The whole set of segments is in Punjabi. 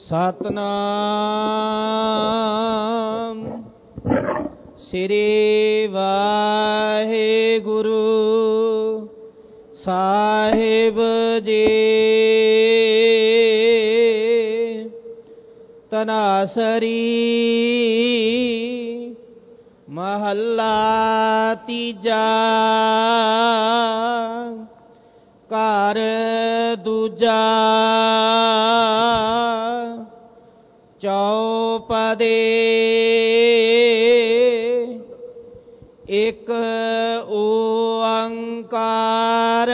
ਸਤਨਾਮ ਸ੍ਰੀ ਵਾਹਿਗੁਰੂ ਸਾਹਿਬ ਜੀ। ਤਨਾਸਰੀ ਮਹੱਲਾ ਤੀਜਾ। ਘਰ ਦੂਜਾ। ਚੌਪਦੇ। ਇਕ ਓੰਕਾਰ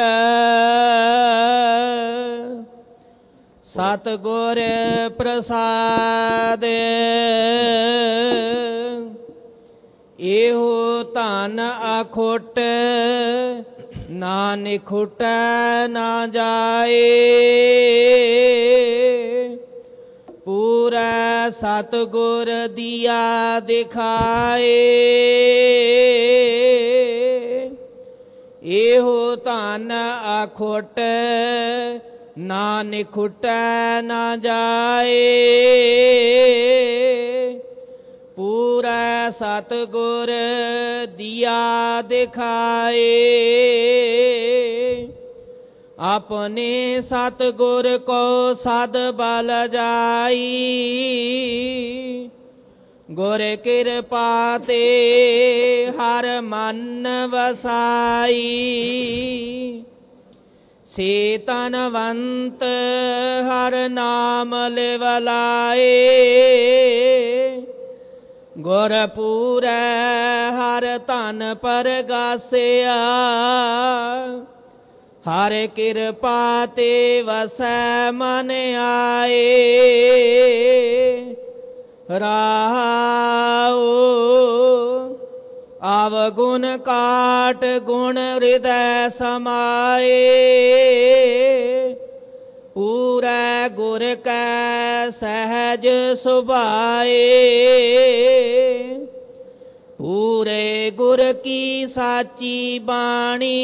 ਸਤਿਗੁਰ ਪ੍ਰਸਾਦਿ। ਇਹੋ ਧਨ ਅਖੁੱਟ ਨਾ ਨਿਖੁਟੈ ਨਾ ਜਾਏ। ਪੂਰਾ ਸਤਿਗੁਰ ਦੀਆ ਦਿਖਾਏ। ਇਹੋ ਧਨ ਅਖੁੱਟ ਨਾ ਨਿਖੁਟੈ ਨਾ ਜਾਏ। ਪੂਰਾ ਸਤਿਗੁਰ ਦੀਆ ਦਿਖਾਏ। ਆਪਣੇ ਸਤਿਗੁਰ ਕੋ ਸਦ ਬਲ ਜਾਈ। ਗੁਰ ਕਿਰਪਾ ਤੇ ਹਰ ਮਨ ਵਸਾਈ। ਸੇ ਧਨਵੰਤ ਹਰ ਨਾਮ ਲਿਵ ਲਾਏ। ਗੁਰ ਪੂਰੈ ਹਰ ਧਨ ਪਰਗਾਸਿਆ। ਹਰ ਕਿਰਪਾ ਤੇ ਵਸੈ ਮਨ ਆਏ। ਰਾਉ ਅਵਗੁਣ ਕਾਟ ਗੁਣ ਹਿਰਦੈ ਸਮਾਏ। ਪੂਰੈ ਗੁਰ ਕੈ ਸਹਿਜ ਸੁਭਾਏ। ਪੂਰੇ ਗੁਰ ਕੀ ਸਾਚੀ ਬਾਣੀ।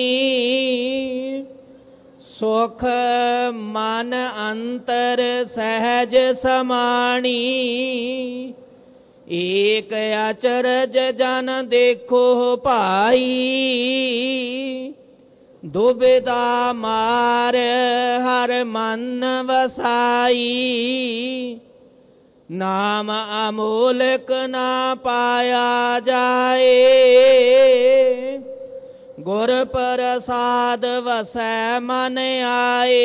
ਸੁਖ ਮਨ ਅੰਤਰ ਸਹਿਜ ਸਮਾਣੀ। ਏਕ ਅਚਰਜ ਜਨ ਦੇਖੋ ਭਾਈ। ਦੁਬਿਧਾ ਮਾਰ ਹਰ ਮਨ ਵਸਾਈ। ਨਾਮ ਅਮੋਲਕ ਨਾ ਪਾਇਆ ਜਾਏ। ਗੁਰ ਪ੍ਰਸਾਦ ਵਸੈ ਮਨ ਆਏ।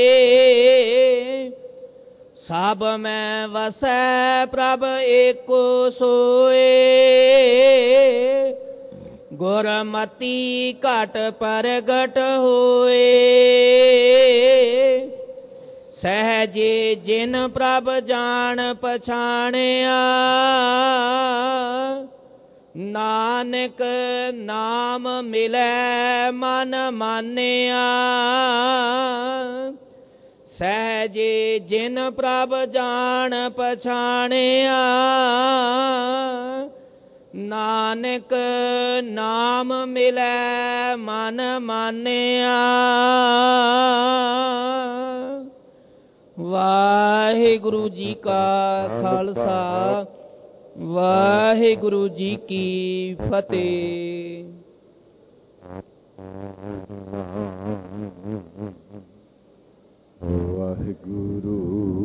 ਸਭ ਮੈਂ ਵਸੈ ਪ੍ਰਭ ਏਕੋ ਸੋਏ। ਗੁਰਮਤੀ ਘਟ ਪ੍ਰਗਟ ਹੋਏ। ਸਹਿਜੇ ਜਿਨ ਪ੍ਰਭ ਜਾਣ ਪਛਾਣਿਆ। ਨਾਨਕ ਨਾਮ ਮਿਲੈ ਮਨ ਮਾਨਿਆ। ਸਹਿਜੇ ਜਿਨ ਪ੍ਰਭ ਜਾਣ ਪਛਾਣਿਆ। ਨਾਨਕ ਨਾਮ ਮਿਲੈ ਮਨ ਮਾਨਿਆ। ਵਾਹਿਗੁਰੂ ਜੀ ਕਾ ਖਾਲਸਾ ਵਾਹਿਗੁਰੂ ਜੀ ਕੀ ਫਤਿਹ। ਵਾਹਿਗੁਰੂ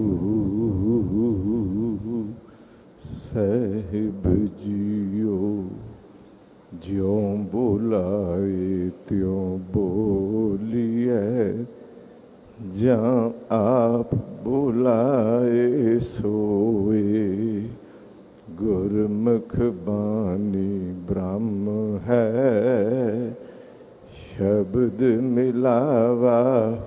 ਸਾਹਿਬ ਜੀਓ, ਜਿਉਂ ਬੁਲਾਏ ਤਿਉਂ ਬੋਲੀਐ। ਜਾਂ ਆਪ ਬੁਲਾਏ ਸੋਏ। ਗੁਰਮੁਖ ਬਾਣੀ ਬ੍ਰਹਮ ਹੈ। ਸ਼ਬਦ ਮਿਲਾਵਾ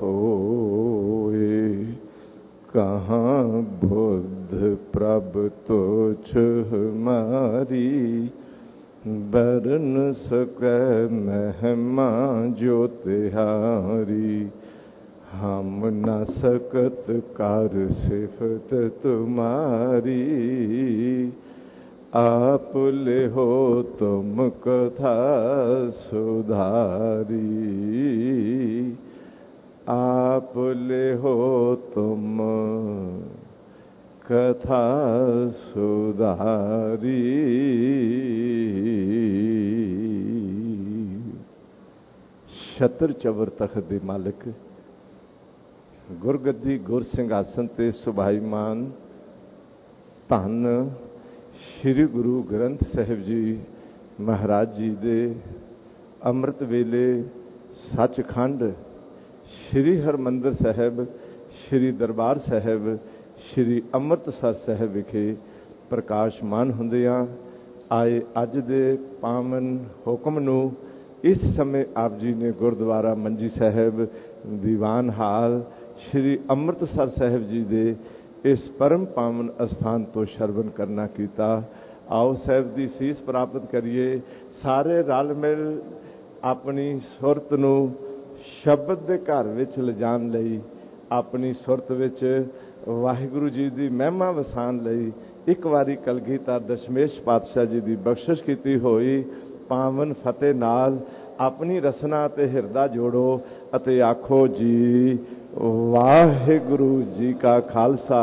ਹੋਏ। ਕਹਾਂ ਬੁੱਧ ਪ੍ਰਭ ਤੋਛ ਹਮਾਰੀ। ਬਰਨ ਸਕੈ ਮਹਿਮਾ ਜੋ ਤਿਹਾਰੀ। ਹਮ ਨ ਸਕਤ ਕਰ ਸਿਫਤ ਤੁਮਾਰੀ। आप लेहो तुम कथा सुधारी, आप लेहो तुम कथा सुधारी। छत्र चवर तख्त दे मालिक, गुरगद्दी गुर ਸਿੰਘਾਸਨ ते ਸੁਭਾਈਮਾਨ ਧੰਨ श्री गुरु ग्रंथ साहिब जी महाराज जी दे ਅੰਮ੍ਰਿਤ ਵੇਲੇ सचखंड श्री हरमंदिर साहिब, श्री दरबार साहिब, श्री ਅੰਮ੍ਰਿਤਸਰ ਸਾਹਿਬ ਵਿਖੇ ਪ੍ਰਕਾਸ਼ਮਾਨ ਹੁੰਦਿਆਂ ਆਏ ਅੱਜ ਦੇ ਪਾਵਨ ਹੁਕਮ ਨੂੰ ਇਸ ਸਮੇਂ ਆਪ ਜੀ ਨੇ ਗੁਰਦੁਆਰਾ ਮੰਜੀ ਸਾਹਿਬ ਦੀਵਾਨ ਹਾਲ श्री ਅੰਮ੍ਰਿਤਸਰ ਸਾਹਿਬ ਜੀ ਦੇ ਇਸ परम पावन ਅਸਥਾਨ ਤੋਂ ਸ਼ਰਵਨ ਕਰਨਾ ਕੀਤਾ। आओ ਸਾਹਿਬ ਦੀ ਸੀਸ ਪ੍ਰਾਪਤ ਕਰੀਏ। ਸਾਰੇ ਰਲ ਮਿਲ ਆਪਣੀ ਸੁਰਤ ਨੂੰ ਸ਼ਬਦ ਦੇ ਘਰ ਵਿੱਚ ਲਿਜਾਣ ਲਈ, ਆਪਣੀ ਸੁਰਤ ਵਿੱਚ ਵਾਹਿਗੁਰੂ ਜੀ ਦੀ ਮਹਿਮਾ ਵਸਾਉਣ ਲਈ ਇੱਕ ਵਾਰੀ ਕਲਗੀਧਰ ਦਸ਼ਮੇਸ਼ ਪਾਤਸ਼ਾਹ ਜੀ ਦੀ ਬਖਸ਼ਿਸ਼ ਕੀਤੀ ਹੋਈ ਪਾਵਨ ਫਤਿਹ ਨਾਲ ਆਪਣੀ ਰਸਨਾ ਤੇ ਹਿਰਦਾ ਜੋੜੋ ਅਤੇ ਆਖੋ ਜੀ ਵਾਹਿਗੁਰੂ ਜੀ ਕਾ ਖਾਲਸਾ,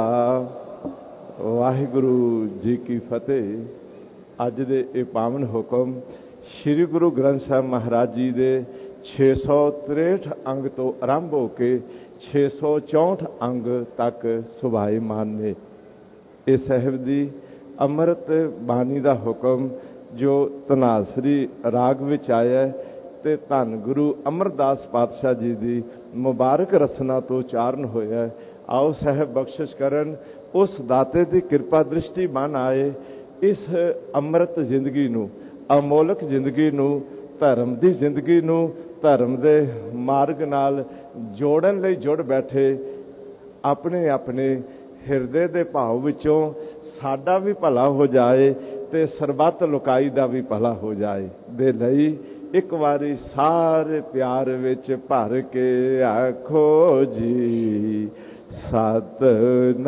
ਵਾਹਿਗੁਰੂ ਜੀ ਕੀ ਫਤਿਹ। ਅੱਜ ਦੇ ਇਹ ਪਾਵਨ ਹੁਕਮ ਸ਼੍ਰੀ ਗੁਰੂ ਗ੍ਰੰਥ ਸਾਹਿਬ ਮਹਾਰਾਜ ਜੀ ਦੇ 663 ਅੰਗ ਤੋਂ ਆਰੰਭ ਹੋ ਕੇ 664 ਅੰਗ ਤੱਕ ਸੁਭਾਈਮਾਨ ਨੇ। ਇਹ ਸਾਹਿਬ ਦੀ ਅੰਮ੍ਰਿਤ ਬਾਣੀ ਦਾ ਹੁਕਮ ਜੋ ਧਨਾਸਰੀ ਰਾਗ ਵਿੱਚ ਆਇਆ ਤੇ ਧੰਨ ਗੁਰੂ ਅਮਰਦਾਸ ਪਾਤਸ਼ਾਹ ਜੀ ਦੀ ਮੁਬਾਰਕ ਰਸਨਾ ਤੋਂ ਉਚਾਰਨ ਹੋਇਆ। ਆਓ ਸਾਹਿਬ ਬਖਸ਼ਿਸ਼ ਕਰਨ, ਉਸ ਦਾਤੇ ਦੀ ਕਿਰਪਾ ਦ੍ਰਿਸ਼ਟੀ ਬਣ ਆਏ। ਇਸ ਅੰਮ੍ਰਿਤ ਜ਼ਿੰਦਗੀ ਨੂੰ, ਅਮੋਲਕ ਜ਼ਿੰਦਗੀ ਨੂੰ, ਧਰਮ ਦੀ ਜ਼ਿੰਦਗੀ ਨੂੰ ਧਰਮ ਦੇ ਮਾਰਗ ਨਾਲ ਜੋੜਨ ਲਈ ਜੁੜ ਬੈਠੇ। ਆਪਣੇ ਆਪਣੇ ਹਿਰਦੇ ਦੇ ਭਾਵ ਵਿੱਚੋਂ ਸਾਡਾ ਵੀ ਭਲਾ ਹੋ ਜਾਏ ਤੇ ਸਰਬੱਤ ਲੋਕਾਈ ਦਾ ਵੀ ਭਲਾ ਹੋ ਜਾਏ ਦੇ ਲਈ ਇੱਕ ਵਾਰੀ ਸਾਰੇ ਪਿਆਰ ਵਿੱਚ ਭਰ ਕੇ ਆਖੋ ਜੀ ਸਤਿਨਾਮ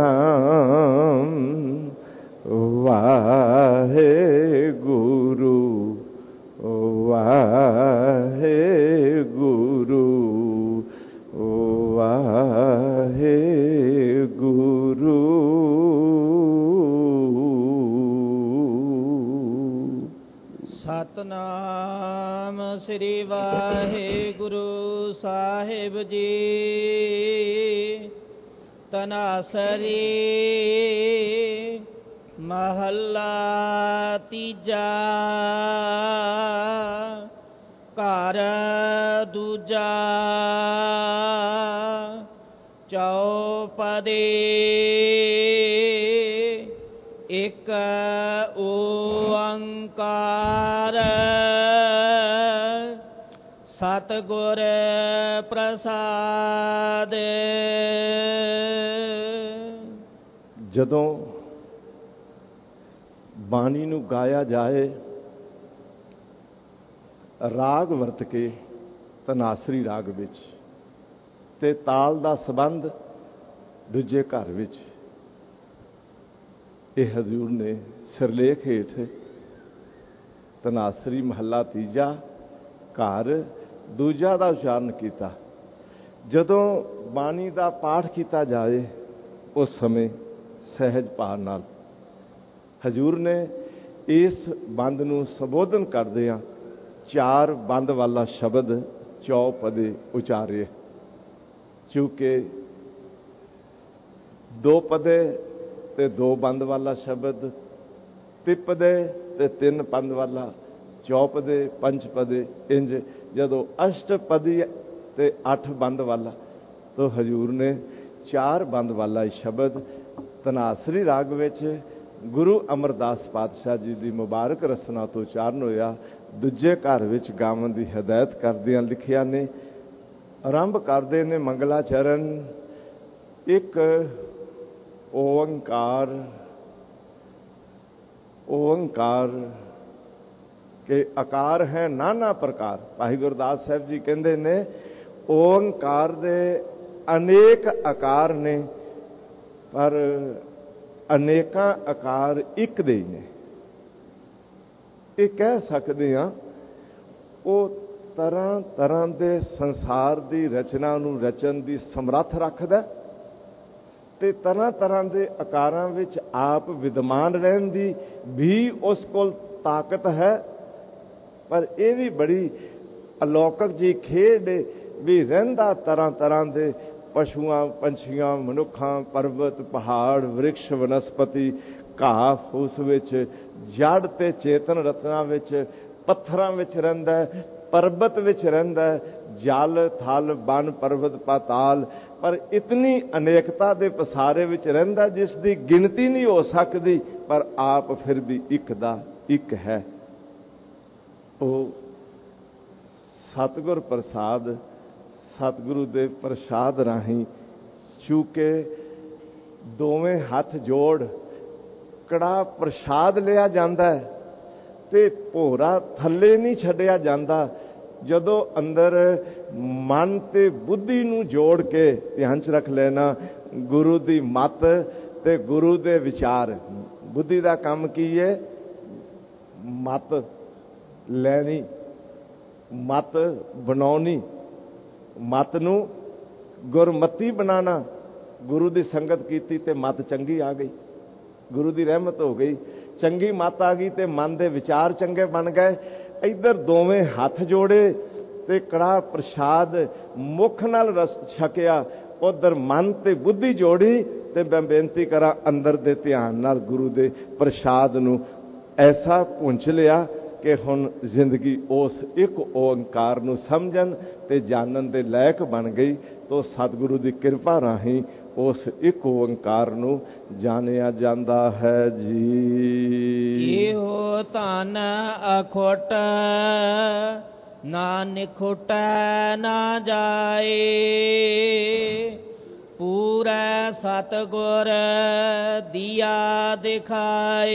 ਵਾਹਿਗੁਰੂ ਵਾਹਿਗੁਰੂ ਵਾਹਿਗੁਰੂ। ਸਤਨਾਮ ਸ੍ਰੀ ਵਾਹਿਗੁਰੂ ਸਾਹਿਬ ਜੀ। ਤਨਾਸਰੀ ਮਹੱਲਾ ਤੀਜਾ। ਘਰ ਦੂਜਾ ਚੌਪਦੀ। ਇੱਕ ਓੰਕਾਰ ਸਤਿਗੁਰ ਪ੍ਰਸਾਦ। ਜਦੋਂ ਬਾਣੀ ਨੂੰ ਗਾਇਆ ਜਾਏ ਰਾਗ ਵਰਤ ਕੇ ਧਨਾਸਰੀ ਰਾਗ ਵਿੱਚ ਤੇ ਤਾਲ ਦਾ ਸੰਬੰਧ ਦੂਜੇ ਘਰ ਵਿੱਚ, ਇਹ ਹਜ਼ੂਰ ਨੇ ਸਿਰਲੇਖ ਹੇਠ ਧਨਾਸਰੀ ਮਹੱਲਾ ਤੀਜਾ ਘਰ ਦੂਜਾ ਦਾ ਉਚਾਰਨ ਕੀਤਾ। ਜਦੋਂ ਬਾਣੀ ਦਾ ਪਾਠ ਕੀਤਾ ਜਾਏ ਉਸ ਸਮੇਂ ਸਹਿਜ ਭਾਵ ਨਾਲ ਹਜ਼ੂਰ ਨੇ ਇਸ ਬੰਦ ਨੂੰ ਸੰਬੋਧਨ ਕਰਦਿਆਂ ਚਾਰ ਬੰਦ ਵਾਲਾ ਸ਼ਬਦ ਚੌਪਦੇ ਉਚਾਰੇ। ਚੂੰਕਿ ਦੋ ਪਦੇ ਤੇ ਦੋ ਬੰਦ ਵਾਲਾ ਸ਼ਬਦ, ਤਿਪਦੇ ਤੇ ਤਿੰਨ ਪੰਦ ਵਾਲਾ, ਚੌਪਦੇ ਪੰਚਪਦੇ, ਇੰਜ ਜਦੋਂ ਅਸ਼ਟਪਦੀ ਤੇ 8 ਬੰਦ ਵਾਲਾ ਤਾਂ ਹਜ਼ੂਰ ਨੇ 4 ਬੰਦ ਵਾਲਾ ਸ਼ਬਦ ਧਨਾਸਰੀ ਰਾਗ ਵਿੱਚ ਗੁਰੂ ਅਮਰਦਾਸ ਪਾਤਸ਼ਾਹ ਜੀ ਦੀ ਮੁਬਾਰਕ ਰਸਨਾ ਤੋਂ ਉਚਾਰਨ ਹੋਇਆ। ਦੂਜੇ ਘਰ ਵਿੱਚ ਗਾਵਨ ਦੀ ਹਦਾਇਤ ਕਰਦਿਆਂ ਲਿਖਿਆ ਨੇ। ਆਰੰਭ ਕਰਦੇ ਨੇ ਮੰਗਲਾ ਚਰਨ। ਇੱਕ ਓੰਕਾਰ, ਓੰਕਾਰ के आकार है नाना प्रकार। भाई गुरदास साहब जी कहते ने ओंकार दे अनेक आकार ने पर अनेका आकार एक दे ने। ये कह सकते हैं वो तरह तरह के संसार की रचना नूं रचन की समर्थ रखदा ਤੇ ਤਰ੍ਹਾਂ ਤਰ੍ਹਾਂ ਦੇ ਆਕਾਰਾਂ ਵਿੱਚ ਆਪ ਵਿਦਮਾਨ ਰਹਿਣ ਦੀ ਵੀ ਉਸ ਕੋਲ ਤਾਕਤ ਹੈ। ਪਰ ਇਹ ਵੀ ਬੜੀ ਅਲੌਕਿਕ ਜੀ ਖੇਡ ਵੀ ਰਹਿੰਦਾ ਤਰ੍ਹਾਂ ਤਰ੍ਹਾਂ ਦੇ ਪਸ਼ੂਆਂ, ਪੰਛੀਆਂ, ਮਨੁੱਖਾਂ, ਪਰਬਤ, ਪਹਾੜ, ਵ੍ਰਿਕਸ਼, ਵਨਸਪਤੀ, ਘਾਹ ਫੂਸ ਵਿੱਚ, ਜੜ ਤੇ ਚੇਤਨ ਰਚਨਾ ਵਿੱਚ, ਪੱਥਰਾਂ ਵਿੱਚ ਰਹਿੰਦਾ, ਪਰਬਤ ਵਿੱਚ ਰਹਿੰਦਾ, ਜਲ, ਥਲ, ਬਨ, ਪਰਬਤ, ਪਾਤਾਲ, ਪਰ ਇਤਨੀ ਅਨੇਕਤਾ ਦੇ ਪਸਾਰੇ ਵਿੱਚ ਰਹਿੰਦਾ ਜਿਸ ਦੀ ਗਿਣਤੀ ਨਹੀਂ ਹੋ ਸਕਦੀ। ਪਰ ਆਪ ਫਿਰ ਵੀ ਇੱਕ ਦਾ ਇੱਕ ਹੈ। ਉਹ ਸਤਿਗੁਰ ਪ੍ਰਸਾਦ, ਸਤਿਗੁਰੂ ਦੇ ਪ੍ਰਸਾਦ ਰਾਹੀਂ ਚੂਕੇ ਦੋਵੇਂ ਹੱਥ ਜੋੜ ਕੜਾ ਪ੍ਰਸਾਦ ਲਿਆ ਜਾਂਦਾ ਤੇ ਭੋਰਾ ਥੱਲੇ ਨਹੀਂ ਛੱਡਿਆ ਜਾਂਦਾ। ਜਦੋਂ ਅੰਦਰ ਮਨ ਤੇ ਬੁੱਧੀ ਨੂੰ ਜੋੜ ਕੇ ਧਿਆਨ 'ਚ ਰੱਖ ਲੈਣਾ, ਗੁਰੂ ਦੀ ਮੱਤ ਤੇ ਗੁਰੂ ਦੇ ਵਿਚਾਰ। ਬੁੱਧੀ ਦਾ ਕੰਮ ਕੀ ਹੈ? ਮੱਤ ਲੈਣੀ, ਮੱਤ ਬਣਾਉਣੀ, ਮੱਤ ਨੂੰ ਗੁਰਮਤੀ ਬਣਾਉਣਾ। ਗੁਰੂ ਦੀ ਸੰਗਤ ਕੀਤੀ ਤੇ ਮੱਤ ਚੰਗੀ ਆ ਗਈ, ਗੁਰੂ ਦੀ ਰਹਿਮਤ ਹੋ ਗਈ, ਚੰਗੀ ਮੱਤ ਆ ਗਈ ਤੇ ਮਨ ਦੇ ਵਿਚਾਰ ਚੰਗੇ ਬਣ ਗਏ। ਇੱਧਰ ਦੋਵੇਂ ਹੱਥ ਜੋੜੇ ਤੇ ਕੜਾ ਪ੍ਰਸਾਦ ਮੁਖ ਨਾਲ ਰਸ ਛਕਿਆ, ਉਧਰ ਮਨ ਤੇ ਬੁੱਧੀ ਜੋੜੀ ਤੇ ਮੈਂ ਬੇਨਤੀ ਕਰਾਂ ਅੰਦਰ ਦੇ ਧਿਆਨ ਨਾਲ ਗੁਰੂ ਦੇ ਪ੍ਰਸਾਦ ਨੂੰ ਐਸਾ ਪੁੰਝ ਲਿਆ ਕਿ ਹੁਣ ਜ਼ਿੰਦਗੀ ਉਸ ਇੱਕ ਓੰਕਾਰ ਨੂੰ ਸਮਝਣ ਤੇ ਜਾਣਨ ਦੇ ਲਾਇਕ ਬਣ ਗਈ। ਤੋ ਸਤਿਗੁਰੂ ਦੀ ਕਿਰਪਾ ਰਾਹੀਂ ਉਸ ਇੱਕ ਓੰਕਾਰ ਨੂੰ ਜਾਣਿਆ ਜਾਂਦਾ ਹੈ ਜੀ। ਇਹੋ ਧਨ ਅਖੁੱਟ ਨਾ ਨਿਖੁਟੈ ਨਾ ਜਾਏ, ਪੂਰਾ ਸਤਿਗੁਰ ਦੀਆ ਦਿਖਾਏ।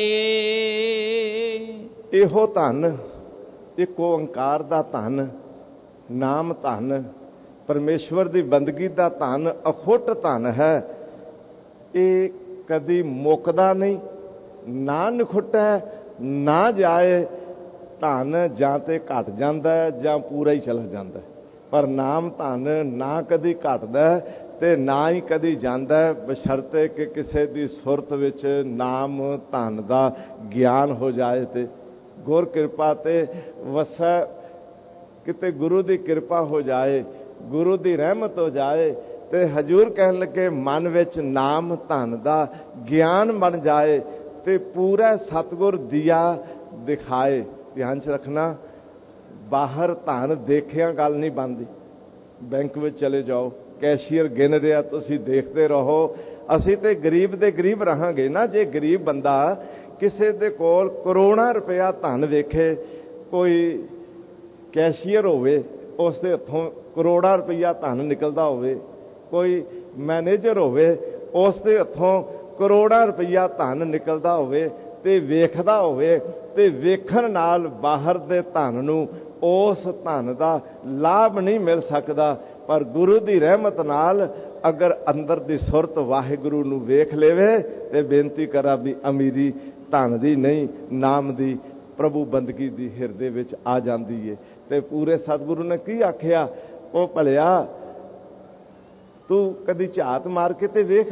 ਇਹੋ ਧਨ, ਇੱਕ ਓੰਕਾਰ ਦਾ ਧਨ, ਨਾਮ ਧਨ, ਪਰਮੇਸ਼ਵਰ ਦੀ ਬੰਦਗੀ ਦਾ ਧਨ, ਅਖੁੱਟ ਧਨ ਹੈ। ਇਹ ਕਦੀ ਮੁੱਕਦਾ ਨਹੀਂ, ਨਾ ਨਿਖੁੱਟੈ ਨਾ ਜਾਏ। ਧਨ ਜਾਂ ਤੇ ਘਟ ਜਾਂਦਾ ਜਾਂ ਪੂਰਾ ਹੀ ਚਲਾ ਜਾਂਦਾ, ਪਰ ਨਾਮ ਧਨ ਨਾ ਕਦੀ ਘਟਦਾ ਤੇ ਨਾ ਹੀ ਕਦੀ ਜਾਂਦਾ, ਬਸ਼ਰਤੇ ਕਿ ਕਿਸੇ ਦੀ ਸੁਰਤ ਵਿੱਚ ਨਾਮ ਧਨ ਦਾ ਗਿਆਨ ਹੋ ਜਾਏ ਤੇ ਗੁਰ ਕਿਰਪਾ ਤੇ ਵਸੈ। ਕਿਤੇ ਗੁਰੂ ਦੀ ਕਿਰਪਾ ਹੋ ਜਾਏ, ਗੁਰੂ ਦੀ ਰਹਿਮਤ ਹੋ ਜਾਏ ਤੇ ਹਜ਼ੂਰ ਕਹਿਣ ਲੱਗੇ ਮਨ ਵਿੱਚ ਨਾਮ ਧਨ ਦਾ ਗਿਆਨ ਬਣ ਜਾਏ ਤੇ ਪੂਰਾ ਸਤਿਗੁਰ ਦੀਆ ਦਿਖਾਏ। ਧਿਆਨ 'ਚ ਰੱਖਣਾ, ਬਾਹਰ ਧਨ ਦੇਖਿਆ ਗੱਲ ਨਹੀਂ ਬਣਦੀ। ਬੈਂਕ ਵਿੱਚ ਚਲੇ ਜਾਓ, ਕੈਸ਼ੀਅਰ ਗਿਣ ਰਿਹਾ, ਤੁਸੀਂ ਦੇਖਦੇ ਰਹੋ। ਅਸੀਂ ਤੇ ਗਰੀਬ ਦੇ ਗਰੀਬ ਰਹਾਂਗੇ ਨਾ। ਜੇ ਗਰੀਬ ਬੰਦਾ ਕਿਸੇ ਦੇ ਕੋਲ ਕਰੋੜਾਂ ਰੁਪਇਆ ਧਨ ਵੇਖੇ, ਕੋਈ ਕੈਸ਼ੀਅਰ ਹੋਵੇ ਉਸ ਦੇ ਹੱਥੋਂ ਕਰੋੜਾਂ ਰੁਪਇਆ ਧਨ ਨਿਕਲਦਾ ਹੋਵੇ, ਕੋਈ ਮੈਨੇਜਰ ਹੋਵੇ ਉਸ ਦੇ ਹੱਥੋਂ ਕਰੋੜਾਂ ਰੁਪਇਆ ਧਨ ਨਿਕਲਦਾ ਹੋਵੇ ਤੇ ਵੇਖਦਾ ਹੋਵੇ ਤੇ ਵੇਖਣ ਨਾਲ ਬਾਹਰ ਦੇ ਧਨ ਨੂੰ, ਉਸ ਧਨ ਦਾ ਲਾਭ ਨਹੀਂ ਮਿਲ ਸਕਦਾ। ਪਰ ਗੁਰੂ ਦੀ ਰਹਿਮਤ ਨਾਲ ਅਗਰ ਅੰਦਰ ਦੀ ਸੁਰਤ ਵਾਹਿਗੁਰੂ ਨੂੰ ਵੇਖ ਲੇਵੇ ਤੇ ਬੇਨਤੀ ਕਰਾਂ ਵੀ ਅਮੀਰੀ ਧਨ ਦੀ ਨਹੀਂ, ਨਾਮ ਦੀ, ਪ੍ਰਭੂ ਬੰਦਗੀ ਦੀ ਹਿਰਦੇ ਵਿੱਚ ਆ ਜਾਂਦੀ ਏ। ਤੇ ਪੂਰੇ ਸਤਿਗੁਰੂ ਨੇ ਕੀ ਆਖਿਆ? ਉਹ ਭਲਿਆ ਤੂੰ ਕਦੀ ਝਾਤ ਮਾਰ ਕੇ ਤੇ ਵੇਖ,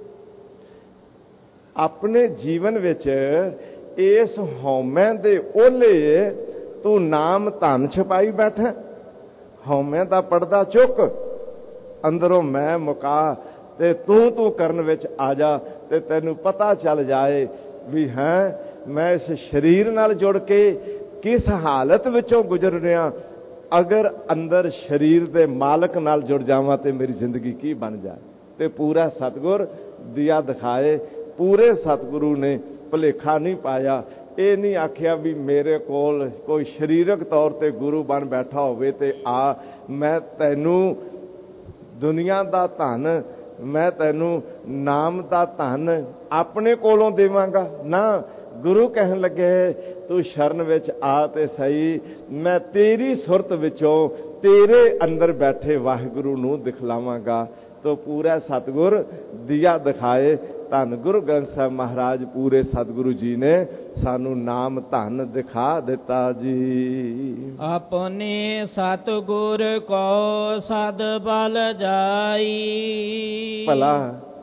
ਆਪਣੇ ਜੀਵਨ ਵਿੱਚ ਇਸ ਹਉਮੈ ਦੇ ਓਲੇ ਤੂੰ ਨਾਮ ਧਨ ਛਪਾਈ ਬੈਠਾ। ਹਉਮੈ ਦਾ ਪਰਦਾ ਚੁੱਕ, ਅੰਦਰੋਂ ਮੈਂ ਮੁਕਾ ਤੇ ਤੂੰ ਕਰਨ ਵਿੱਚ ਆ ਜਾ ਤੇ ਤੈਨੂੰ ਪਤਾ ਚੱਲ ਜਾਏ ਵੀ ਹੈ ਮੈਂ ਇਸ ਸਰੀਰ ਨਾਲ ਜੁੜ ਕੇ ਕਿਸ ਹਾਲਤ ਵਿੱਚੋਂ ਗੁਜ਼ਰ ਰਿਹਾ। ਅਗਰ ਅੰਦਰ ਸਰੀਰ ਦੇ ਮਾਲਕ ਨਾਲ ਜੁੜ ਜਾਵਾਂ ਤੇ ਮੇਰੀ ਜ਼ਿੰਦਗੀ ਕੀ ਬਣ ਜਾਏ। ਤੇ ਪੂਰਾ ਸਤਿਗੁਰ ਦੀਆ ਦਿਖਾਏ। ਪੂਰੇ ਸਤਿਗੁਰੂ ਨੇ ਭੁਲੇਖਾ ਨਹੀਂ ਪਾਇਆ। ਇਹ ਨਹੀਂ ਆਖਿਆ ਵੀ ਮੇਰੇ ਕੋਲ ਕੋਈ ਸਰੀਰਕ ਤੌਰ ਤੇ ਗੁਰੂ ਬਣ ਬੈਠਾ ਹੋਵੇ ਤੇ ਆ ਮੈਂ ਤੈਨੂੰ ਦੁਨੀਆ ਦਾ ਧਨ, ਮੈਂ ਤੈਨੂੰ ਨਾਮ ਦਾ ਧਨ ਆਪਣੇ ਕੋਲੋਂ ਦੇਵਾਂਗਾ ਨਾ। ਗੁਰੂ ਕਹਿਣ ਲੱਗੇ ਤੂੰ ਸ਼ਰਨ ਵਿੱਚ ਆ ਤੇ ਸਹੀ, ਮੈਂ ਤੇਰੀ ਸੁਰਤ ਵਿੱਚੋਂ ਤੇਰੇ ਅੰਦਰ ਬੈਠੇ ਵਾਹਿਗੁਰੂ ਨੂੰ ਦਿਖਲਾਵਾਂਗਾ। ਤੋ ਪੂਰਾ ਸਤਿਗੁਰ ਦੀਆ ਦਿਖਾਏ। ਧੰਨ ਗੁਰੂ ਗ੍ਰੰਥ ਸਾਹਿਬ ਮਹਾਰਾਜ ਪੂਰੇ ਸਤਿਗੁਰੂ ਜੀ ਨੇ ਸਾਨੂੰ ਨਾਮ ਧਨ ਦਿਖਾ ਦਿੱਤਾ ਜੀ। ਆਪਣੇ ਸਤਿਗੁਰ ਕੋ ਸਦ ਬਲ ਜਾਈ। ਭਲਾ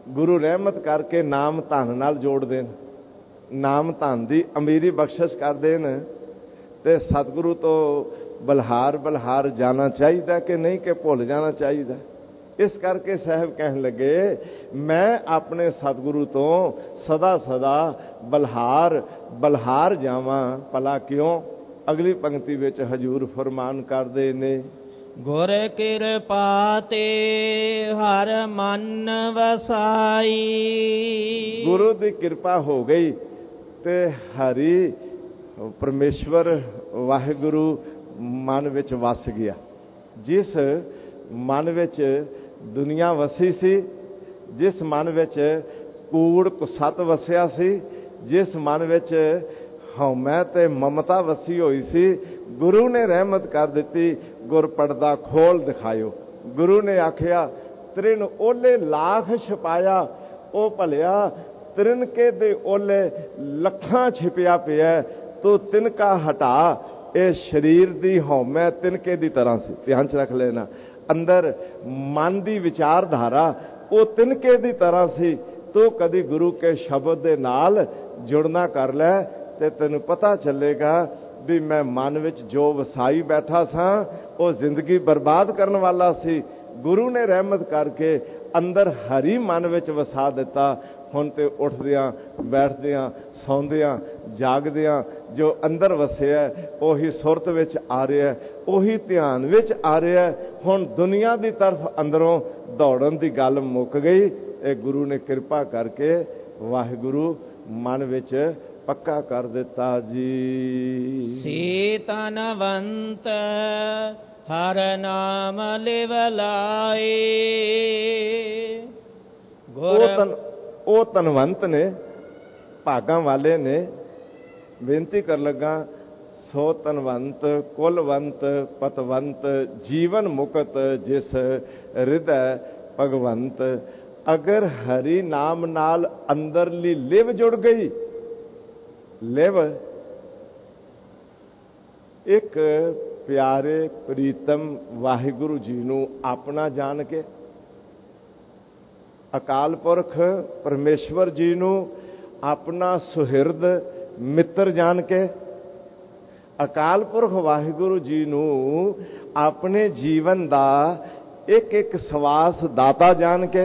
ਗੁਰੂ ਰਹਿਮਤ ਕਰਕੇ ਨਾਮ ਧਨ ਨਾਲ ਜੋੜ ਦੇਣ, ਨਾਮ ਧਨ ਦੀ ਅਮੀਰੀ ਬਖਸ਼ਿਸ਼ ਕਰ ਦੇਣ, ਤੇ ਸਤਿਗੁਰੂ ਤੋਂ ਬਲਹਾਰ ਬਲਹਾਰ ਜਾਣਾ ਚਾਹੀਦਾ ਕਿ ਨਹੀਂ, ਕਿ ਭੁੱਲ ਜਾਣਾ ਚਾਹੀਦਾ। ਇਸ ਕਰਕੇ ਸਾਹਿਬ ਕਹਿਣ ਲੱਗੇ, ਮੈਂ ਆਪਣੇ ਸਤਿਗੁਰੂ ਤੋਂ ਸਦਾ ਸਦਾ ਬਲਹਾਰ ਬਲਹਾਰ ਜਾਵਾਂ, ਭਲਾ ਕਿਉਂ? ਅਗਲੀ ਪੰਕਤੀ ਵਿੱਚ ਹਜ਼ੂਰ ਫਰਮਾਨ ਕਰਦੇ ਨੇ, ਗੁਰ ਕਿਰਪਾ ਤੇ ਹਰ ਮਨ ਵਸਾਈ। ਗੁਰੂ ਦੀ ਕਿਰਪਾ ਹੋ ਗਈ ਤੇ ਹਰੀ ਪਰਮੇਸ਼ਵਰ ਵਾਹਿਗੁਰੂ ਮਨ ਵਿੱਚ ਵਸ ਗਿਆ। ਜਿਸ ਮਨ ਵਿੱਚ ਦੁਨੀਆ ਵਸੀ ਸੀ, ਜਿਸ ਮਨ ਵਿੱਚ ਕੂੜ ਕੁਸਤ ਵਸਿਆ ਸੀ, ਜਿਸ ਮਨ ਵਿੱਚ ਹਉਮੈ ਤੇ ਮਮਤਾ ਵਸੀ ਹੋਈ ਸੀ, ਗੁਰੂ ਨੇ ਰਹਿਮਤ ਕਰ ਦਿੱਤੀ। ਗੁਰ ਪਰਦਾ ਖੋਲ ਦਿਖਾਇਓ। ਗੁਰੂ ਨੇ ਆਖਿਆ, ਤ੍ਰਿਣ ਓਲੇ ਲਾਖ ਛਪਾਇਆ, ਉਹ ਭਲਿਆ ਤ੍ਰਿਣਕੇ ਦੇ ਓਲੇ ਲੱਖਾਂ ਛਿਪਿਆ ਪਿਆ, ਤੂੰ ਤਿਨਕਾ ਹਟਾ। ਇਹ ਸਰੀਰ ਦੀ ਹਉਮੈ ਤਿਨਕੇ ਦੀ ਤਰ੍ਹਾਂ ਸੀ, ਧਿਆਨ ਚ ਰੱਖ ਲੈਣਾ। ਅੰਦਰ ਮਨ ਦੀ ਵਿਚਾਰਧਾਰਾ ਉਹ ਤਿਨਕੇ ਦੀ ਤਰ੍ਹਾਂ ਸੀ। ਤੂੰ ਕਦੀ ਗੁਰੂ ਕੇ ਸ਼ਬਦ ਦੇ ਨਾਲ ਜੁੜਨਾ ਕਰ ਲੈ ਤੇ ਤੈਨੂੰ ਪਤਾ ਚੱਲੇਗਾ ਵੀ ਮੈਂ ਮਨ ਵਿੱਚ ਜੋ ਵਸਾਈ ਬੈਠਾ ਸਾਂ ਉਹ ਜ਼ਿੰਦਗੀ ਬਰਬਾਦ ਕਰਨ ਵਾਲਾ ਸੀ। ਗੁਰੂ ਨੇ ਰਹਿਮਤ ਕਰਕੇ ਅੰਦਰ ਹਰੀ ਮਨ ਵਿੱਚ ਵਸਾ ਦਿੱਤਾ। ਹੁਣ ਤੇ ਉੱਠਦਿਆਂ ਬੈਠਦਿਆਂ ਸੌਂਦਿਆਂ ਜਾਗਦਿਆਂ ਜੋ ਅੰਦਰ ਵਸਿਆ ਉਹੀ ਸੁਰਤ ਵਿੱਚ ਆ ਰਿਹਾ, ਉਹੀ ਧਿਆਨ ਵਿੱਚ ਆ ਰਿਹਾ। ਹੁਣ ਦੁਨੀਆ ਦੀ ਤਰਫ ਅੰਦਰੋਂ ਦੌੜਨ ਦੀ ਗੱਲ ਮੁੱਕ ਗਈ। ਇਹ ਗੁਰੂ ਨੇ ਕਿਰਪਾ ਕਰਕੇ ਵਾਹਿਗੁਰੂ ਮਨ ਵਿੱਚ ਪੱਕਾ ਕਰ ਦਿੱਤਾ ਜੀ। ਸੇ ਤਨਵੰਤ ਹਰ ਨਾਮ ਲਿਵ ਲਾਏ। ਉਹ ਧਨਵੰਤ ਨੇ, ਭਾਗਾਂ ਵਾਲੇ ਨੇ। ਬੇਨਤੀ ਕਰ ਲੱਗਾ, ਸੋ ਧਨਵੰਤ ਕੁਲਵੰਤ ਪਤਵੰਤ ਜੀਵਨ ਮੁਕਤ ਜਿਸ ਹਿਰਦੈ ਭਗਵੰਤ। ਅਗਰ ਹਰੀ ਨਾਮ ਨਾਲ ਅੰਦਰਲੀ ਲਿਵ ਜੁੜ ਗਈ, ਲਿਵ ਇੱਕ ਪਿਆਰੇ ਪ੍ਰੀਤਮ ਵਾਹਿਗੁਰੂ ਜੀ ਨੂੰ ਆਪਣਾ ਜਾਣ ਕੇ, ਅਕਾਲ ਪੁਰਖ ਪਰਮੇਸ਼ਵਰ ਜੀ ਨੂੰ ਆਪਣਾ ਸੁਹਿਰਦ ਮਿੱਤਰ ਜਾਣ ਕੇ, ਅਕਾਲ ਪੁਰਖ ਵਾਹਿਗੁਰੂ ਜੀ ਨੂੰ ਆਪਣੇ ਜੀਵਨ ਦਾ ਇੱਕ ਇੱਕ ਸਵਾਸ ਦਾਤਾ ਜਾਣ ਕੇ,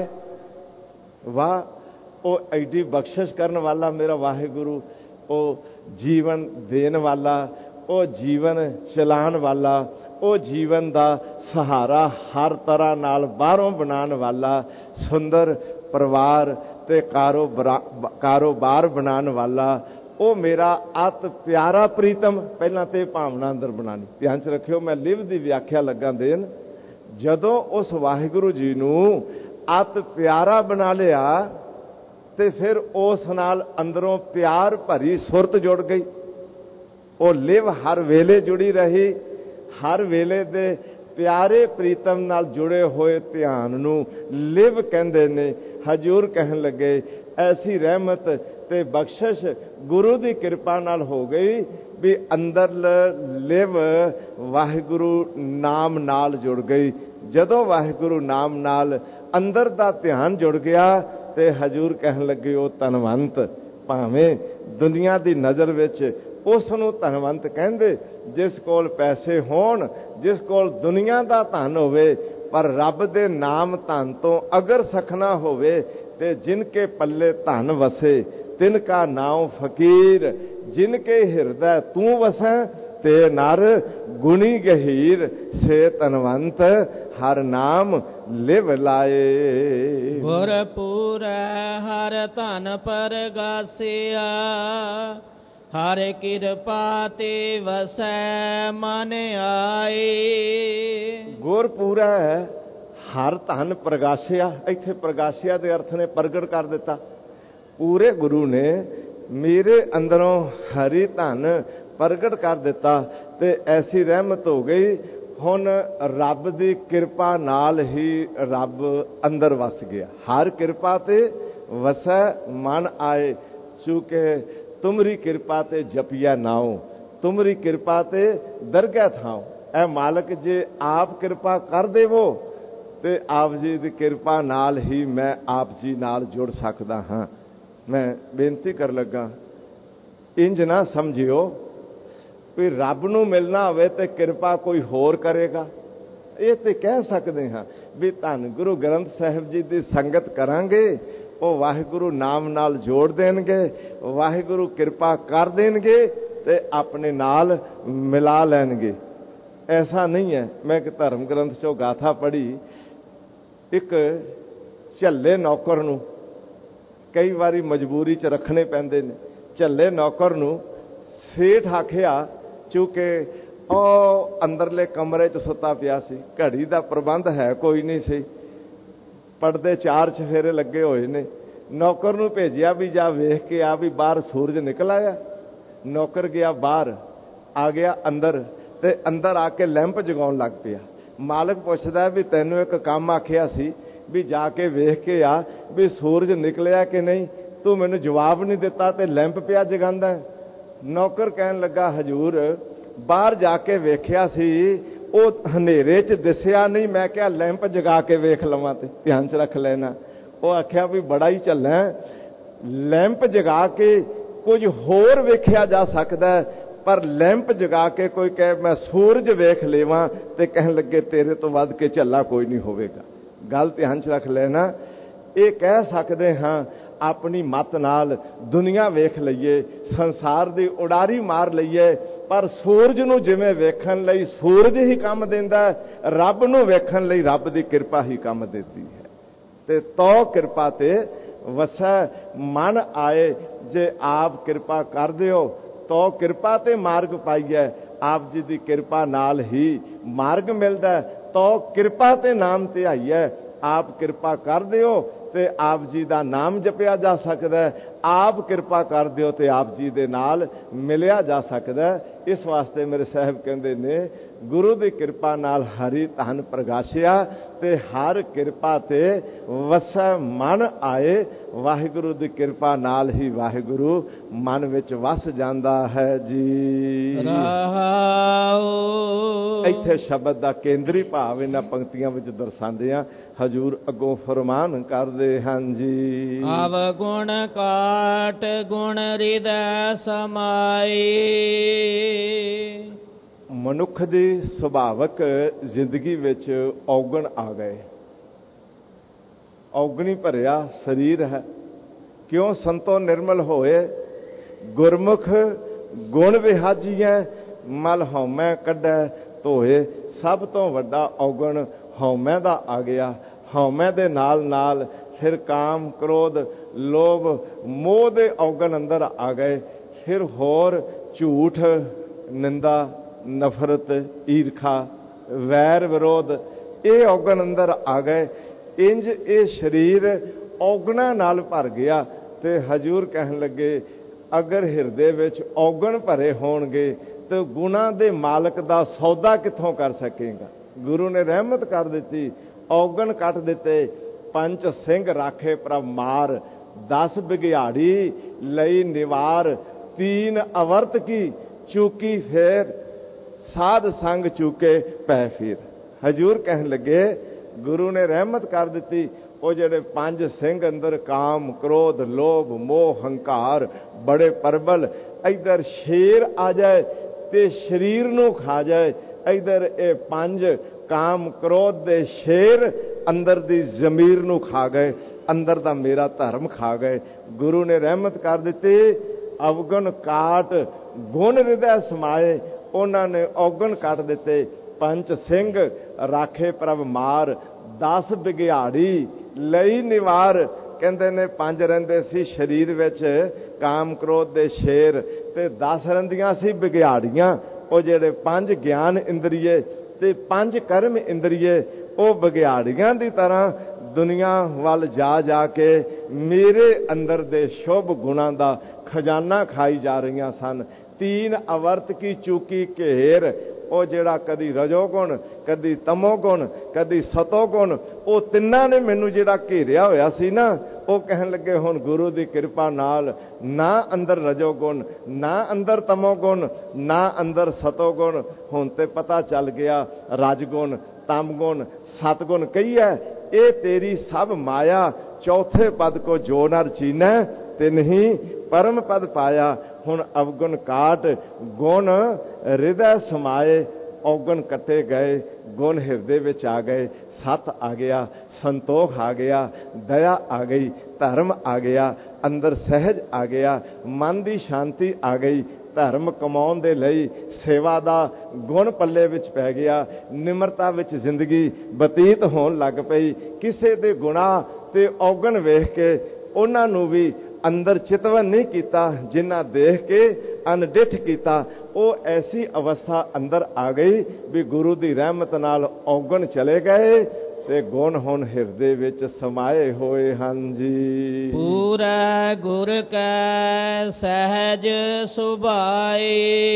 ਵਾਹ ਉਹ ਐਡੀ ਬਖਸ਼ਿਸ਼ ਕਰਨ ਵਾਲਾ ਮੇਰਾ ਵਾਹਿਗੁਰੂ, ਉਹ ਜੀਵਨ ਦੇਣ ਵਾਲਾ, ਉਹ ਜੀਵਨ ਚਲਾਉਣ ਵਾਲਾ, ਉਹ ਜੀਵਨ ਦਾ ਸਹਾਰਾ ਹਰ ਤਰ੍ਹਾਂ ਨਾਲ ਬਾਹਰੋਂ ਬਣਾਉਣ ਵਾਲਾ, ਸੁੰਦਰ ਪਰਿਵਾਰ ਤੇ ਕਾਰੋਬਾਰ ਬਣਾਉਣ ਵਾਲਾ, ਉਹ ਮੇਰਾ ਅਤ ਪਿਆਰਾ ਪ੍ਰੀਤਮ। ਪਹਿਲਾਂ ਤੇ ਭਾਵਨਾ ਅੰਦਰ ਬਣਾਣੀ, ਧਿਆਨ ਚ ਰੱਖਿਓ। ਮੈਂ ਲਿਵ ਦੀ ਵਿਆਖਿਆ ਲੱਗਾ ਦੇਣ। ਜਦੋਂ ਉਸ ਵਾਹਿਗੁਰੂ ਜੀ ਨੂੰ ਅਤ ਪਿਆਰਾ ਬਣਾ ਲਿਆ ਤੇ ਫਿਰ ਉਸ ਨਾਲ ਅੰਦਰੋਂ ਪਿਆਰ ਭਰੀ ਸੁਰਤ ਜੁੜ ਗਈ। ਉਹ ਲਿਵ ਹਰ ਵੇਲੇ ਜੁੜੀ ਰਹੀ। ਹਰ ਵੇਲੇ ਦੇ ਪਿਆਰੇ ਪ੍ਰੀਤਮ ਨਾਲ ਜੁੜੇ ਹੋਏ ਧਿਆਨ ਨੂੰ ਲਿਵ ਕਹਿੰਦੇ ਨੇ। ਹਜ਼ੂਰ ਕਹਿਣ ਲੱਗੇ, ਐਸੀ ਰਹਿਮਤ ਤੇ ਬਖਸ਼ਿਸ਼ ਗੁਰੂ ਦੀ ਕਿਰਪਾ ਨਾਲ ਹੋ ਗਈ ਵੀ ਅੰਦਰ ਲਿਵ ਵਾਹਿਗੁਰੂ ਨਾਮ ਨਾਲ ਜੁੜ ਗਈ। ਜਦੋਂ ਵਾਹਿਗੁਰੂ ਨਾਮ ਨਾਲ ਅੰਦਰ ਦਾ ਧਿਆਨ ਜੁੜ ਗਿਆ ਤੇ ਹਜ਼ੂਰ ਕਹਿਣ ਲੱਗੇ, ਉਹ ਧਨਵੰਤ। ਭਾਵੇਂ ਦੁਨੀਆ ਦੀ ਨਜ਼ਰ ਵਿੱਚ ਉਸ ਨੂੰ ਧਨਵੰਤ ਕਹਿੰਦੇ ਜਿਸ ਕੋਲ ਪੈਸੇ ਹੋਣ, ਜਿਸ ਕੋਲ ਦੁਨੀਆ ਦਾ ਧਨ ਹੋਵੇ, ਪਰ ਰੱਬ ਦੇ ਨਾਮ ਧਨ ਤੋਂ ਅਗਰ ਸਖਣਾ ਹੋਵੇ ਤੇ ਜਿਨ ਕੇ ਪੱਲੇ ਧਨ ਵਸੇ ਤਿਨ ਕਾ ਨਾਮ ਫਕੀਰ। ਜਿਨ ਕੇ ਹਿਰਦੈ ਤੂੰ ਵਸੈ ਤੇ ਨਰ ਗੁਣੀ ਗਹੀਰ। ਸੇ ਧਨਵੰਤ ਹਰ ਨਾਮ ਲਿਵ ਲਾਏ। ਗੁਰ ਪੂਰੈ ਹਰ ਧਨ ਪਰਗਾਸਿਆ, ਹਰ ਕਿਰਪਾ ਤੇ ਵਸੈ ਮਨ ਆਏ। ਗੁਰ ਪੂਰਾ ਹਰ ਧਨ ਪ੍ਰਗਾਸਿਆ। ਇੱਥੇ ਪ੍ਰਗਾਸਿਆ ਦੇ ਅਰਥ ਨੇ ਪ੍ਰਗਟ ਕਰ ਦਿੱਤਾ। ਪੂਰੇ ਗੁਰੂ ਨੇ ਮੇਰੇ ਅੰਦਰੋਂ ਹਰੀ ਧਨ ਪ੍ਰਗਟ ਕਰ ਦਿੱਤਾ ਤੇ ਐਸੀ ਰਹਿਮਤ ਹੋ ਗਈ। ਹੁਣ ਰੱਬ ਦੀ ਕਿਰਪਾ ਨਾਲ ਹੀ ਰੱਬ ਅੰਦਰ ਵਸ ਗਿਆ। ਹਰ ਕਿਰਪਾ ਤੇ ਵਸੈ ਮਨ ਆਏ। ਚੂਕੇ ਤੁਮਰੀ ਕਿਰਪਾ ਤੇ ਜਪਿਆ ਨਾਉ, ਤੁਮਰੀ ਕਿਰਪਾ ਤੇ ਦਰਗਹਿ ਥਾਉ। ਇਹ ਮਾਲਕ ਜੇ ਆਪ ਕਿਰਪਾ ਕਰ ਦੇਵੋ ਤੇ ਆਪ ਜੀ ਦੀ ਕਿਰਪਾ ਨਾਲ ਹੀ ਮੈਂ ਆਪ ਜੀ ਨਾਲ ਜੁੜ ਸਕਦਾ ਹਾਂ। ਮੈਂ ਬੇਨਤੀ ਕਰਨ ਲੱਗਾ, ਇੰਜ ਨਾ ਸਮਝਿਓ ਵੀ ਰੱਬ ਨੂੰ ਮਿਲਣਾ ਹੋਵੇ ਤੇ ਕਿਰਪਾ ਕੋਈ ਹੋਰ ਕਰੇਗਾ। ਇਹ ਤੇ ਕਹਿ ਸਕਦੇ ਹਾਂ ਵੀ ਧੰਨ ਗੁਰੂ ਗ੍ਰੰਥ ਸਾਹਿਬ ਜੀ ਦੀ ਸੰਗਤ ਕਰਾਂਗੇ, ਉਹ ਵਾਹਿਗੁਰੂ ਨਾਮ ਨਾਲ ਜੋੜ ਦੇਣਗੇ, ਵਾਹਿਗੁਰੂ ਕਿਰਪਾ ਕਰ ਦੇਣਗੇ ਤੇ ਆਪਣੇ ਨਾਲ ਮਿਲਾ ਲੈਣਗੇ। ਐਸਾ ਨਹੀਂ ਹੈ। ਮੈਂ ਇੱਕ ਧਰਮ ਗ੍ਰੰਥ 'ਚੋਂ ਗਾਥਾ ਪੜ੍ਹੀ, ਇੱਕ ਝੱਲੇ ਨੌਕਰ ਨੂੰ ਕਈ ਵਾਰੀ ਮਜਬੂਰੀ 'ਚ ਰੱਖਣੇ ਪੈਂਦੇ ਨੇ। ਝੱਲੇ ਨੌਕਰ ਨੂੰ ਸੇਠ ਆਖਿਆ, ਚੂੰਕਿ ਉਹ ਅੰਦਰਲੇ ਕਮਰੇ 'ਚ ਸੁੱਤਾ ਪਿਆ ਸੀ, ਘੜੀ ਦਾ ਪ੍ਰਬੰਧ ਹੈ ਕੋਈ ਨਹੀਂ ਸੀ, ਪਰਦੇ 4 ਚਫੇਰੇ ਲੱਗੇ ਹੋਏ ਨੇ। ਨੌਕਰ ਨੂੰ ਭੇਜਿਆ ਵੀ ਜਾ ਵੇਖ ਕੇ ਆ ਵੀ ਬਾਹਰ ਸੂਰਜ ਨਿਕਲ ਆਇਆ। ਨੌਕਰ ਗਿਆ ਬਾਹਰ, ਆ ਗਿਆ ਅੰਦਰ ਤੇ ਅੰਦਰ ਆ ਕੇ ਲੈਂਪ ਜਗਾਉਣ ਲੱਗ ਪਿਆ। ਮਾਲਕ ਪੁੱਛਦਾ ਵੀ ਤੈਨੂੰ ਇੱਕ ਕੰਮ ਆਖਿਆ ਸੀ ਵੀ ਜਾ ਕੇ ਵੇਖ ਕੇ ਆ ਵੀ ਸੂਰਜ ਨਿਕਲਿਆ ਕਿ ਨਹੀਂ, ਤੂੰ ਮੈਨੂੰ ਜਵਾਬ ਨਹੀਂ ਦਿੱਤਾ ਤੇ ਲੈਂਪ ਪਿਆ ਜਗਾਉਂਦਾ। ਨੌਕਰ ਕਹਿਣ ਲੱਗਾ, ਹਜੂਰ ਬਾਹਰ ਜਾ ਕੇ ਵੇਖਿਆ ਸੀ, ਉਹ ਹਨੇਰੇ 'ਚ ਦਿਸਿਆ ਨਹੀਂ, ਮੈਂ ਕਿਹਾ ਲੈਂਪ ਜਗਾ ਕੇ ਵੇਖ ਲਵਾਂ ਤੇ ਧਿਆਨ 'ਚ ਰੱਖ ਲੈਣਾ। ਉਹ ਆਖਿਆ ਵੀ ਬੜਾ ਹੀ ਝੱਲਾ, ਲੈਂਪ ਜਗਾ ਕੇ ਕੁਝ ਹੋਰ ਵੇਖਿਆ ਜਾ ਸਕਦਾ, ਪਰ ਲੈਂਪ ਜਗਾ ਕੇ ਕੋਈ ਕਹੇ ਮੈਂ ਸੂਰਜ ਵੇਖ ਲੇਵਾਂ ਤੇ ਕਹਿਣ ਲੱਗੇ ਤੇਰੇ ਤੋਂ ਵੱਧ ਕੇ ਝੱਲਾ ਕੋਈ ਨਹੀਂ ਹੋਵੇਗਾ। ਗੱਲ ਧਿਆਨ 'ਚ ਰੱਖ ਲੈਣਾ। ਇਹ ਕਹਿ ਸਕਦੇ ਹਾਂ ਆਪਣੀ ਮੱਤ ਨਾਲ ਦੁਨੀਆ ਵੇਖ ਲਈਏ, ਸੰਸਾਰ ਦੀ ਉਡਾਰੀ ਮਾਰ ਲਈਏ, ਪਰ ਸੂਰਜ ਨੂੰ ਜਿਵੇਂ ਵੇਖਣ ਲਈ ਸੂਰਜ ਹੀ ਕੰਮ ਦਿੰਦਾ, ਰੱਬ ਨੂੰ ਵੇਖਣ ਲਈ ਰੱਬ ਦੀ ਕਿਰਪਾ ਹੀ ਕੰਮ ਦਿੰਦੀ ਹੈ। ਤੇ ਤੋ ਕਿਰਪਾ ਤੇ ਵਸੈ ਮਨ ਆਏ, ਜੇ ਆਪ ਕਿਰਪਾ ਕਰ ਦਿਓ ਤੋ ਕਿਰਪਾ ਤੇ ਮਾਰਗ ਪਾਈਐ। ਆਪ ਜੀ ਦੀ ਕਿਰਪਾ ਨਾਲ ਹੀ ਮਾਰਗ ਮਿਲਦਾ, ਤੋ ਕਿਰਪਾ ਤੇ ਨਾਮ ਧਿਆਈਐ। ਆਪ ਕਿਰਪਾ ਕਰ ਦਿਓ ਤੇ ਆਪ ਜੀ ਦਾ ਨਾਮ ਜਪਿਆ ਜਾ ਸਕਦਾ, ਆਪ ਕਿਰਪਾ ਕਰ ਦਿਓ ਤੇ ਆਪ ਜੀ ਦੇ ਨਾਲ ਮਿਲਿਆ ਜਾ ਸਕਦਾ। ਇਸ ਵਾਸਤੇ ਮੇਰੇ ਸਾਹਿਬ ਕਹਿੰਦੇ ਨੇ, ਗੁਰੂ ਦੀ ਕਿਰਪਾ ਨਾਲ ਹਰੀ ਧਨ ਪ੍ਰਗਾਸ਼ਿਆ ਤੇ ਹਰ ਕਿਰਪਾ ਤੇ ਵਸੈ ਮਨ ਆਏ। ਵਾਹਿਗੁਰੂ ਦੀ ਕਿਰਪਾ ਨਾਲ ਹੀ ਵਾਹਿਗੁਰੂ ਮਨ ਵਿੱਚ ਵਸ ਜਾਂਦਾ ਹੈ ਜੀ। ਇੱਥੇ ਸ਼ਬਦ ਦਾ ਕੇਂਦਰੀ ਭਾਵ ਇਹਨਾਂ ਪੰਕਤੀਆਂ ਵਿੱਚ ਦਰਸਾਉਂਦੇ ਆ। ਹਜੂਰ ਅੱਗੋਂ ਫਰਮਾਨ ਕਰਦੇ ਹਨ ਜੀ, ਆਵ ਗੁਣ ਕਾਟ ਗੁਣ ਹਿਰਦੈ ਸਮਾਈ। ਮਨੁੱਖ ਦੀ ਸੁਭਾਵਕ ਜ਼ਿੰਦਗੀ ਵਿੱਚ ਔਗਣ ਆ ਗਏ, ਔਗਣੀ ਭਰਿਆ ਸਰੀਰ ਹੈ। ਕਿਉਂ ਸੰਤੋ ਨਿਰਮਲ ਹੋਏ, ਗੁਰਮੁਖ ਗੁਣ ਵਿਹਾਜੀਐ। ਮਲ ਹਉਮੈ ਕੱਢੈ ਧੋਏ। ਸਭ ਤੋਂ ਵੱਡਾ ਔਗਣ ਹਉਮੈ ਦਾ ਆ ਗਿਆ। ਹਉਮੈ ਦੇ ਨਾਲ ਨਾਲ ਫਿਰ ਕਾਮ, ਕ੍ਰੋਧ, ਲੋਭ, ਮੋਹ ਦੇ ਔਗਣ ਅੰਦਰ ਆ ਗਏ। ਫਿਰ ਹੋਰ ਝੂਠ, ਨਿੰਦਾ, ਨਫ਼ਰਤ, ਈਰਖਾ, ਵੈਰ ਵਿਰੋਧ, ਇਹ ਔਗਣ ਅੰਦਰ ਆ ਗਏ। ਇੰਜ ਇਹ ਸਰੀਰ ਔਗਣਾਂ ਨਾਲ ਭਰ ਗਿਆ। ਤੇ ਹਜੂਰ ਕਹਿਣ ਲੱਗੇ, ਅਗਰ ਹਿਰਦੇ ਵਿੱਚ ਔਗਣ ਭਰੇ ਹੋਣਗੇ ਤੇ ਗੁਣਾਂ ਦੇ ਮਾਲਕ ਦਾ ਸੌਦਾ ਕਿੱਥੋਂ ਕਰ ਸਕੇਗਾ। ਗੁਰੂ ਨੇ ਰਹਿਮਤ ਕਰ ਦਿੱਤੀ, ਔਗਣ ਕੱਟ ਦਿੱਤੇ। ਪੰਜ ਸਿੰਘ ਰਾਖੇ ਪ੍ਰਭ ਮਾਰ, 10 ਬਿਗਿਆੜੀ ਲਈ ਨਿਵਾਰ। 3 ਅਵਰਤ ਕੀ ਚੂਕੀ ਫੇਰ, ਸਾਧ ਸੰਗ ਚੂਕੇ ਪੈ ਫਿਰ। ਹਜੂਰ ਕਹਿਣ ਲੱਗੇ, ਗੁਰੂ ਨੇ ਰਹਿਮਤ ਕਰ ਦਿੱਤੀ। ਉਹ ਜਿਹੜੇ 5 ਸਿੰਘ ਅੰਦਰ ਕਾਮ, ਕ੍ਰੋਧ, ਲੋਭ, ਮੋਹ, ਹੰਕਾਰ ਬੜੇ ਪ੍ਰਬਲ, ਇਧਰ ਸ਼ੇਰ ਆ ਜਾਏ ਤੇ ਸਰੀਰ ਨੂੰ ਖਾ ਜਾਏ। ਇਧਰ ਇਹ 5 ਕਾਮ, ਕ੍ਰੋਧ ਦੇ ਸ਼ੇਰ ਅੰਦਰ ਦੀ ਜ਼ਮੀਰ ਨੂੰ ਖਾ ਗਏ, ਅੰਦਰ ਦਾ ਮੇਰਾ ਧਰਮ ਖਾ ਗਏ। ਗੁਰੂ ਨੇ ਰਹਿਮਤ ਕਰ ਦਿੱਤੀ। ਅਵਗੁਣ ਕਾਟ ਗੁਣ ਹਿਰਦੈ ਸਮਾਏ। ਉਹਨਾਂ ਨੇ ਔਗਣ ਕੱਟ ਦਿੱਤੇ। 5 ਸਿੰਘ ਰਾਖੇ ਪ੍ਰਭ ਮਾਰ, 10 ਬਿਗਿਆੜੀ ਲਈ ਨਿਵਾਰ। ਕਹਿੰਦੇ ਨੇ 5 ਰਹਿੰਦੇ ਸੀ ਸਰੀਰ ਵਿੱਚ ਕਾਮ, ਕ੍ਰੋਧ ਦੇ ਸ਼ੇਰ, ਤੇ 10 ਰਹਿੰਦੀਆਂ ਸੀ ਬਿਗਿਆੜੀਆਂ। ਉਹ ਜਿਹੜੇ 5 ਗਿਆਨ ਇੰਦਰੀਏ ਤੇ 5 ਕਰਮ ਇੰਦਰੀਏ, ਉਹ ਬਿਗਿਆੜੀਆਂ ਦੀ ਤਰ੍ਹਾਂ ਦੁਨੀਆ ਵੱਲ ਜਾ ਜਾ ਕੇ ਮੇਰੇ ਅੰਦਰ ਦੇ ਸ਼ੁਭ ਗੁਣਾਂ ਦਾ ਖਜ਼ਾਨਾ ਖਾਈ ਜਾ ਰਹੀਆਂ ਸਨ। 3 ਅਵਰਤ ਕੀ ਚੂਕੀ ਘੇਰ। ਉਹ ਜਿਹੜਾ ਕਦੀ ਰਜੋਗੁਣ, ਕਦੀ ਤਮੋਗੁਣ, ਕਦੀ ਸਤੋਗੁਣ, ਉਹ ਤਿੰਨਾਂ ਨੇ ਮੈਨੂੰ ਜਿਹੜਾ ਘੇਰਿਆ ਹੋਇਆ ਸੀ ਨਾ, ਉਹ ਕਹਿਣ ਲੱਗੇ ਹੁਣ ਗੁਰੂ ਦੀ ਕਿਰਪਾ ਨਾਲ ਨਾ ਅੰਦਰ ਰਜੋਗੁਣ, ਨਾ ਅੰਦਰ ਤਮੋਗੁਣ, ਨਾ ਅੰਦਰ ਸਤੋਗੁਣ। ਹੁਣ ਤੇ ਪਤਾ ਚੱਲ ਗਿਆ ਰਜਗੁਣ तम गुण सतगुण कहिए, ये तेरी सब माया, चौथे पद को जो नर चीनै तिन्ही परम पद पाया। हुण अवगुण काट गुण हृदय समाए, औगण कटे गए गुण हिरदे विच आ गए। सत आ गया, संतोख आ गया, दया आ गई, धर्म आ गया, अंदर सहज आ गया, मन की शांति आ गई। धर्म कमाउण दे लई सेवा दा गुण पल्ले विच पै गया। निमरता विच जिंदगी बतीत होण लग पई। किसे दे गुनाह ते औगण वेख के उन्हां नूं भी अंदर चितवन नहीं किया, जिन्ना देख के अनडिठ किया। वो ऐसी अवस्था अंदर आ गई भी गुरु की रहमत नाल औगण चले गए ते गुण हुण हिरदे विच समाए होए हन जी। पूरा गुर कै सहज सुभाए,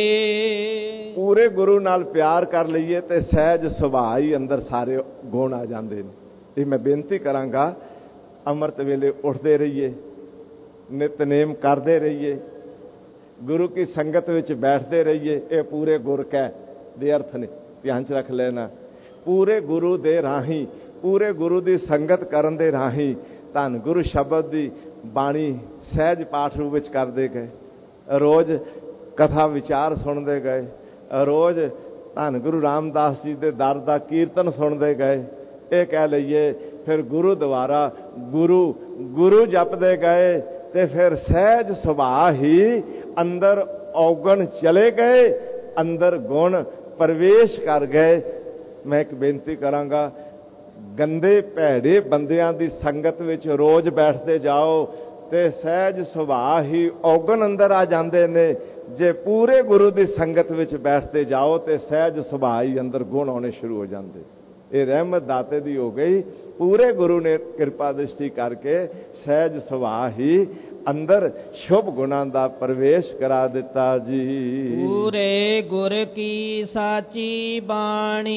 पूरे गुरु नाल प्यार कर लईए ते सहज सुभाअ ही अंदर सारे गुण आ जाते हैं। ये मैं बेनती करांगा, अमृत वेले उठते रहिए, नितनेम करते रहिए, गुरु की संगत विच बैठते रहिए। ये पूरे गुर कै दे अर्थ ने ध्यान च रख लेना। पूरे गुरु दे राही, पूरे गुरु की संगत करन दे राही धन गुरु शब्द की बाणी सहज पाठ रूप विच करते गए, रोज कथा विचार सुनते गए, रोज धन गुरु रामदास जी के दर का कीर्तन सुनते गए। ये कह लीए फिर गुरु द्वारा गुरु गुरु जपते गए ते फिर सहज सुभाअ ही अंदर औगण चले गए, अंदर गुण प्रवेश कर गए। मैं एक बेनती करांगा, गंदे भैड़े बंदियां दी संगत विच रोज बैठते जाओ ते सहज सुभाअ ही औगण अंदर आ जाते ने। जे पूरे गुरु की संगत विच बैठते जाओ तो सहज सुभाअ ही अंदर गुण आने शुरू हो जाते। ये रहमत दाते दी हो गई। पूरे गुरु ने कृपा दृष्टि करके सहज सुभाअ ही अंदर शुभ गुणां दा प्रवेश करा दिता जी। पूरे गुर की साची बाणी,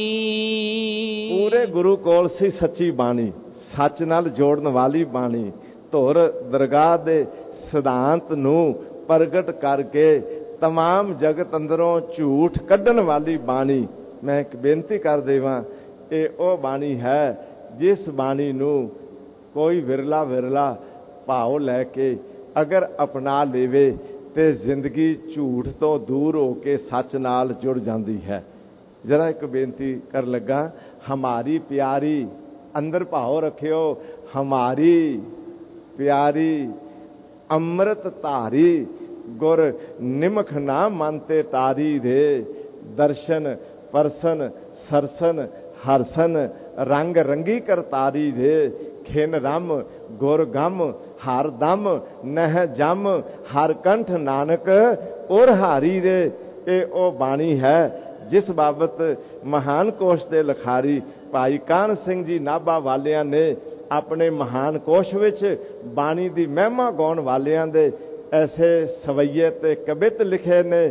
पूरे गुरु कोल सी सच्ची बाणी, सच नाल जोड़न वाली बाणी, धुर दरगाह दे सिद्धांत नूं प्रगट करके तमाम जगत अंदरों झूठ कढ़न वाली बाणी। मैं एक बेनती कर देवां, ये ओ बाणी है जिस बाणी नूं कोई विरला विरला भाव लैके अगर अपना लेवे ते जिंदगी झूठ तो दूर हो के सच नाल जुड़ जाती है। जरा एक बेनती कर लगा, हमारी प्यारी अंदर भाव रखियो, हमारी प्यारी अमृत धारी गुर निमख ना मानते तारी रे। दर्शन परसन सरसन हरसन रंग रंगी करतारी रे। खिन रम गुर गम हर दम नह जम हर कंठ नानक और हारी रे। ये ओ बाणी है जिस बाबत महान कोश के लिखारी भाई कान सिंह जी नाभा वालियां ने अपने महान कोश विच बाणी की महिमा गाउण वालियां दे ऐसे सवैये ते कवित लिखे ने।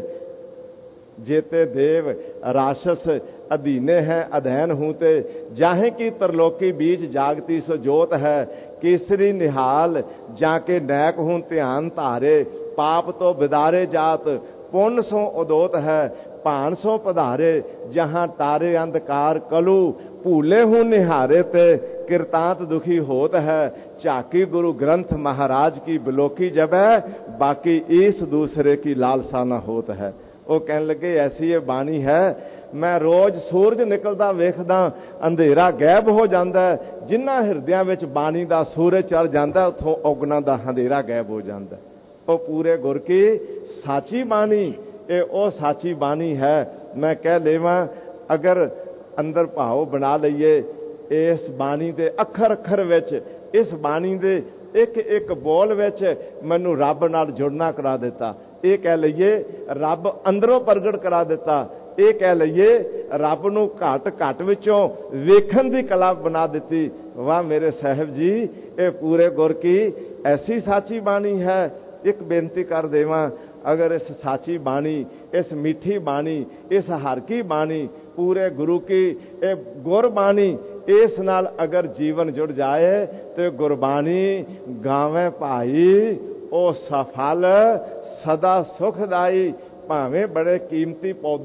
जेते देव राशस अधीने है अधैन हूते, जाहे की तरलोकी बीच जागती सो जोत है। केसरी निहाल जाके नैक हूं ध्यान धारे, पाप तो बिदारे जात पुण्य सो उदोत है। भान सो पधारे जहां तारे अंधकार कलू, भूले हूं निहारे ते किरतांत दुखी होत है। झाकी गुरु ग्रंथ महाराज की बिलोकी जब है, बाकी इस दूसरे की लालसा न होत है। वो कहने लगे ऐसी ये बाणी है, मैं रोज सूरज निकलदा वेखदा अंधेरा गैब हो जाता है। जिन्ना हिरदियां विच बाणी दा सूरज चढ़ जाता उथों औगणा दा अंधेरा गैब हो जाता। वो पूरे गुर की साची बाणी, ये ओ साची बाणी है। मैं कह लेवां अगर अंदर भाव बना लईए इस बाणी दे अखर अखर विच, इस बाणी दे एक एक बोल विच मैनू रब नाल जुड़ना करा दिता। ये कह लीए रब अंदरों प्रगट करा दिता। ये कह लीए रब नूं घट घट विचों वेखण दी कला बना दिती। वाह मेरे साहिब जी, ये पूरे गुर की ऐसी साची बाणी है। एक बेनती कर देवां, अगर इस साची बाणी, इस मीठी बाणी, इस हर की बाणी, पूरे गुरु की ये गुरबाणी, इस नाल अगर जीवन जुड़ जाए तो गुरबाणी गावे भाई ओ सफल सदा सुखदाई। भावें बड़े कीमती पौधे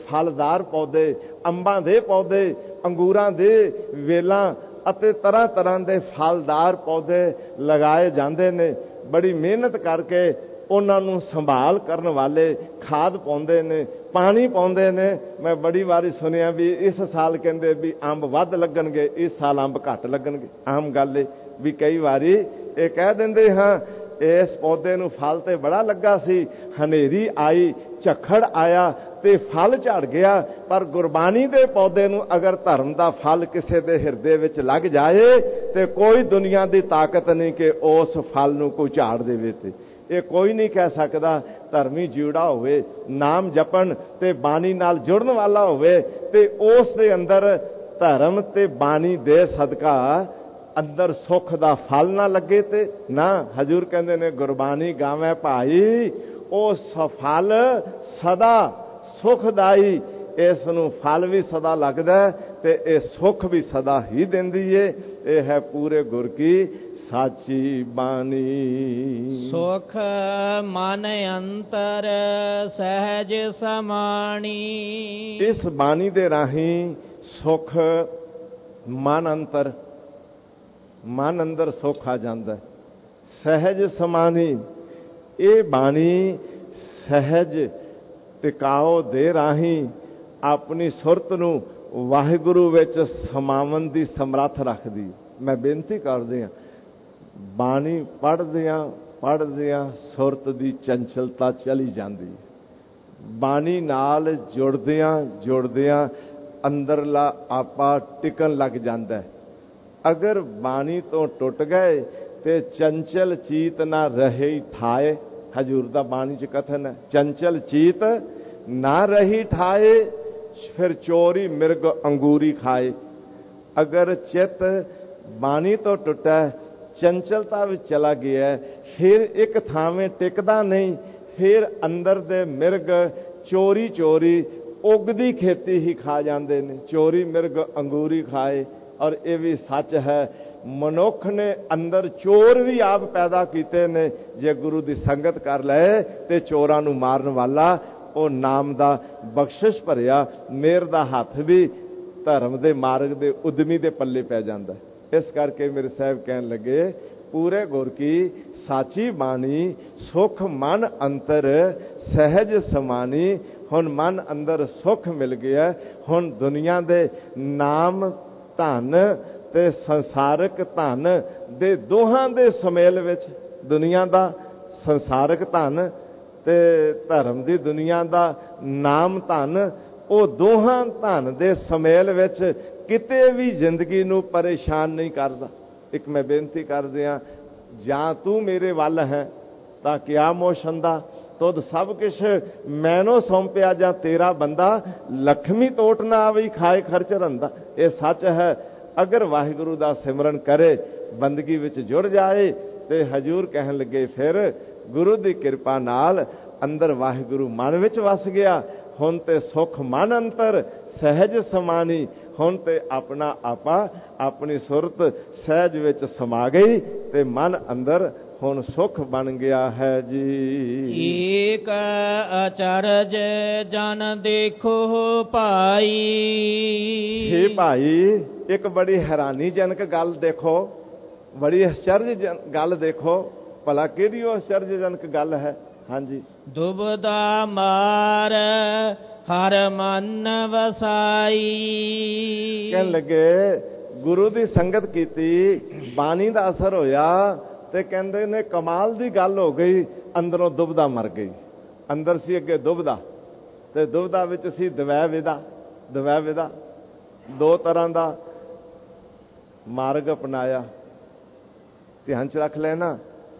ਫਲਦਾਰ ਪੌਦੇ, ਅੰਬਾਂ ਦੇ ਪੌਦੇ, ਅੰਗੂਰਾਂ ਦੇ ਵੇਲਾਂ ਅਤੇ ਤਰ੍ਹਾਂ ਤਰ੍ਹਾਂ ਦੇ ਫਲਦਾਰ ਪੌਦੇ ਲਗਾਏ ਜਾਂਦੇ ਨੇ। ਬੜੀ ਮਿਹਨਤ ਕਰਕੇ ਉਹਨਾਂ ਨੂੰ ਸੰਭਾਲ ਕਰਨ ਵਾਲੇ ਖਾਦ ਪਾਉਂਦੇ ਨੇ, ਪਾਣੀ ਪਾਉਂਦੇ ਨੇ। ਮੈਂ ਬੜੀ ਵਾਰੀ ਸੁਣਿਆ ਵੀ ਇਸ ਸਾਲ ਕਹਿੰਦੇ ਵੀ ਅੰਬ ਵੱਧ ਲੱਗਣਗੇ, ਇਸ ਸਾਲ ਅੰਬ ਘੱਟ ਲੱਗਣਗੇ। ਆਮ ਗੱਲ ਏ ਵੀ ਕਈ ਵਾਰੀ ਇਹ ਕਹਿ ਦਿੰਦੇ ਹਾਂ ਇਸ ਪੌਦੇ ਨੂੰ ਫਲ ਤੇ ਬੜਾ ਲੱਗਾ ਸੀ, ਹਨੇਰੀ ਆਈ, ਝੱਖੜ ਆਇਆ ਤੇ ਫਲ ਝੜ ਗਿਆ। ਪਰ ਗੁਰਬਾਣੀ ਦੇ ਪੌਦੇ ਨੂੰ ਅਗਰ ਧਰਮ ਦਾ ਫਲ ਕਿਸੇ ਦੇ ਹਿਰਦੇ ਵਿੱਚ ਲੱਗ ਜਾਏ ਤੇ ਕੋਈ ਦੁਨੀਆ ਦੀ ਤਾਕਤ ਨਹੀਂ ਕਿ ਉਸ ਫਲ ਨੂੰ ਕੋਈ ਝਾੜ ਦੇਵੇ। ਤੇ ਇਹ ਕੋਈ ਨਹੀਂ ਕਹਿ ਸਕਦਾ। ਧਰਮੀ ਜੀੜਾ ਹੋਵੇ, ਨਾਮ ਜਪਣ ਤੇ ਬਾਣੀ ਨਾਲ ਜੁੜਨ ਵਾਲਾ ਹੋਵੇ ਤੇ ਉਸ ਦੇ ਅੰਦਰ ਧਰਮ ਤੇ ਬਾਣੀ ਦੇ ਸਦਕਾ ਅੰਦਰ ਸੁੱਖ ਦਾ ਫਲ ਨਾ ਲੱਗੇ ਤੇ ਨਾ। ਹਜ਼ੂਰ ਕਹਿੰਦੇ ਨੇ ਗੁਰਬਾਣੀ ਗਾਵੇਂ ਭਾਈ, ਉਹ ਸਫਲ ਸਦਾ ਸੁਖਦਾਈ। ਇਸ ਨੂੰ ਫਲ ਵੀ ਸਦਾ ਲੱਗਦਾ ਤੇ ਇਹ ਸੁੱਖ ਵੀ ਸਦਾ ਹੀ ਦਿੰਦੀ ਏ। ਇਹ ਹੈ ਪੂਰੇ ਗੁਰ ਕੀ ਸਾਚੀ ਬਾਣੀ। ਸੁਖ ਮਨ ਅੰਤਰ ਸਹਿਜ ਸਮਾਣੀ। ਇਸ ਬਾਣੀ ਦੇ ਰਾਹੀਂ ਸੁਖ ਮਨ ਅੰਤਰ, ਮਨ ਅੰਦਰ ਸੁੱਖ ਆ ਜਾਂਦਾ। ਸਹਿਜ ਸਮਾਨੀ, ਇਹ ਬਾਣੀ ਸਹਿਜ ਟਿਕਾਓ ਦੇ ਰਾਹੀਂ ਆਪਣੀ ਸੁਰਤ ਨੂੰ ਵਾਹਿਗੁਰੂ ਵਿੱਚ ਸਮਾਵਨ ਦੀ ਸਮਰੱਥ ਰੱਖਦੀ। ਮੈਂ ਬੇਨਤੀ ਕਰਦੇ ਹਾਂ, ਬਾਣੀ ਪੜ੍ਹਦਿਆਂ ਸੁਰਤ ਦੀ ਚੰਚਲਤਾ ਚਲੀ ਜਾਂਦੀ। ਬਾਣੀ ਨਾਲ ਜੁੜਦਿਆਂ ਅੰਦਰਲਾ ਆਪਾ ਟਿਕਣ ਲੱਗ ਜਾਂਦਾ। ਅਗਰ ਬਾਣੀ ਤੋਂ ਟੁੱਟ ਗਏ ਤੇ ਚੰਚਲ ਚੀਤ ਨਾ ਰਹੇ ਠਾਏ। ਹਜ਼ੂਰ ਦਾ ਬਾਣੀ ਚ ਕਥਨ ਹੈ, ਚੰਚਲ ਚੀਤ ਨਾ ਰਹੀ ਠਾਏ, ਫਿਰ ਚੋਰੀ ਮਿਰਗ ਅੰਗੂਰੀ ਖਾਏ। ਅਗਰ ਚਿੱਤ ਬਾਣੀ ਤੋਂ ਟੁੱਟਾ, ਚੰਚਲਤਾ ਵਿੱਚ ਚਲਾ ਗਿਆ, ਫਿਰ ਇੱਕ ਥਾਵੇਂ ਟਿਕਦਾ ਨਹੀਂ। ਫਿਰ ਅੰਦਰ ਦੇ ਮਿਰਗ ਚੋਰੀ ਉਗਦੀ ਖੇਤੀ ਹੀ ਖਾ ਜਾਂਦੇ ਨੇ। ਚੋਰੀ ਮਿਰਗ ਅੰਗੂਰੀ ਖਾਏ। ਔਰ ਇਹ ਵੀ ਸੱਚ ਹੈ, ਮਨੁੱਖ ਨੇ ਅੰਦਰ ਚੋਰ ਵੀ ਆਪ ਪੈਦਾ ਕੀਤੇ ਨੇ। ਜੇ ਗੁਰੂ ਦੀ ਸੰਗਤ ਕਰ ਲਏ ਤੇ ਚੋਰਾਂ ਨੂੰ ਮਾਰਨ ਵਾਲਾ ਉਹ ਨਾਮ ਦਾ ਬਖਸ਼ਿਸ਼ ਭਰਿਆ ਮੇਰ ਦਾ ਹੱਥ ਵੀ ਧਰਮ ਦੇ ਮਾਰਗ ਦੇ ਉਦਮੀ ਦੇ ਪੱਲੇ ਪੈ ਜਾਂਦਾ। ਇਸ ਕਰਕੇ ਮੇਰੇ ਸਾਹਿਬ ਕਹਿਣ ਲੱਗੇ, ਪੂਰੇ ਗੁਰ ਕੀ ਸਾਚੀ ਬਾਣੀ ਸੁਖ ਮਨ ਅੰਤਰ ਸਹਿਜ ਸਮਾਨੀ। ਹੁਣ ਮਨ ਅੰਦਰ ਸੁਖ ਮਿਲ ਗਿਆ। ਹੁਣ ਦੁਨੀਆ ਦੇ ਨਾਮ ਧਨ ਤੇ ਸੰਸਾਰਿਕ ਧਨ ਦੇ ਦੋਹਾਂ ਦੇ ਸੁਮੇਲ ਵਿੱਚ, ਦੁਨੀਆ ਦਾ ਸੰਸਾਰਿਕ ਧਨ ਤੇ ਧਰਮ ਦੀ ਦੁਨੀਆ ਦਾ ਨਾਮ ਧਨ, ਉਹ ਦੋਹਾਂ ਧਨ ਦੇ ਸੁਮੇਲ ਵਿੱਚ ਕਿਤੇ ਵੀ ਜ਼ਿੰਦਗੀ ਨੂੰ ਪਰੇਸ਼ਾਨ ਨਹੀਂ ਕਰਦਾ। ਇੱਕ ਮੈਂ ਬੇਨਤੀ ਕਰਦਿਆਂ, ਜਾਂ ਤੂੰ ਮੇਰੇ ਵੱਲ ਹੈ ਤਾਂ ਕਿਆ ਮੋਸ਼ੰਦਾ, ਤੁਧ ਸਭ ਕੁਛ ਮੈਨੋ ਸੌਂਪਿਆ, ਜਾਂ ਤੇਰਾ ਬੰਦਾ ਲక్ష్ਮੀ ਤੋਟ ਨਾ ਆਵਈ ਖਾਏ ਖਰਚ ਰੰਦਾ। ਇਹ ਸੱਚ ਹੈ। ਅਗਰ ਵਾਹਿਗੁਰੂ ਦਾ ਸਿਮਰਨ ਕਰੇ, ਬੰਦਗੀ ਵਿੱਚ ਜੁੜ ਜਾਏ ਤੇ ਹਜ਼ੂਰ ਕਹਿਣ ਲੱਗੇ, ਫਿਰ ਗੁਰੂ ਦੀ ਕਿਰਪਾ ਨਾਲ ਅੰਦਰ ਵਾਹਿਗੁਰੂ ਮਨ ਵਿੱਚ ਵਸ ਗਿਆ। ਹੁਣ ਤੇ ਸੁਖ ਮਨ ਅੰਤਰ ਸਹਿਜ ਸਮਾਨੀ। ਹੁਣ ਤੇ ਆਪਣਾ ਆਪਾ ਆਪਣੀ ਸੁਰਤ ਸਹਿਜ ਵਿੱਚ ਸਮਾ ਗਈ ਤੇ ਮਨ ਅੰਦਰ ਹੁਣ ਸੁਖ ਬਣ ਗਿਆ ਹੈ ਜੀ। ਏਕ ਅਚਰਜ ਜਨ ਦੇਖੋ ਭਾਈ। ਹੇ ਭਾਈ, ਇੱਕ ਬੜੀ ਹੈਰਾਨੀਜਨਕ ਗੱਲ ਦੇਖੋ, ਬੜੀ ਅਚਰਜ ਗੱਲ ਦੇਖੋ। ਭਲਾ ਕਿਹੜੀ ਉਹ ਅਚਰਜਜਨਕ ਗੱਲ ਹੈ? ਹਾਂਜੀ, ਦੁਬਦਾ ਮਾਰ ਹਰ ਮਨ ਵਸਾਈ। ਕਹਿਣ ਲੱਗੇ, ਗੁਰੂ ਦੀ ਸੰਗਤ ਕੀਤੀ, ਬਾਣੀ ਦਾ ਅਸਰ ਹੋਇਆ ਤੇ ਕਹਿੰਦੇ ਨੇ ਕਮਾਲ ਦੀ ਗੱਲ ਹੋ ਗਈ। ਅੰਦਰੋਂ ਦੁਬਦਾ ਮਰ ਗਈ। ਅੰਦਰ ਸੀ ਅੱਗੇ ਦੁਬਦਾ, ਤੇ ਦੁਬਦਾ ਵਿੱਚ ਸੀ ਦਵੈ ਵਿਦਾ। ਦੋ ਤਰ੍ਹਾਂ ਦਾ ਮਾਰਗ ਅਪਣਾਇਆ। ਧਿਆਨ ਚ ਰੱਖ ਲੈਣਾ,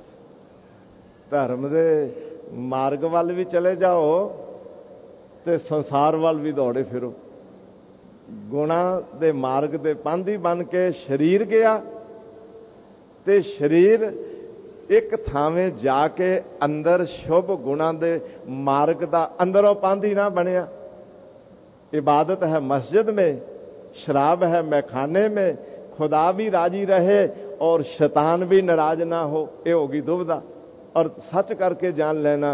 ਧਰਮ ਦੇ ਮਾਰਗ ਵੱਲ ਵੀ ਚਲੇ ਜਾਓ ਤੇ ਸੰਸਾਰ ਵੱਲ ਵੀ ਦੌੜੇ ਫਿਰੋ। ਗੁਣਾ ਦੇ ਮਾਰਗ ਦੇ ਪਾਂਧੀ ਬਣ ਕੇ ਸਰੀਰ ਗਿਆ ਤੇ ਸਰੀਰ ਇੱਕ ਥਾਵੇਂ ਜਾ ਕੇ ਅੰਦਰ ਸ਼ੁਭ ਗੁਣਾ ਦੇ ਮਾਰਗ ਦਾ ਅੰਦਰੋਂ ਪਾਂਧੀ ਨਾ ਬਣਿਆ। इबादत है मस्जिद में, शराब है मैखाने में, खुदा भी राजी रहे और शैतान भी नाराज ना हो, ये होगी दुविधा। और सच करके जान लेना,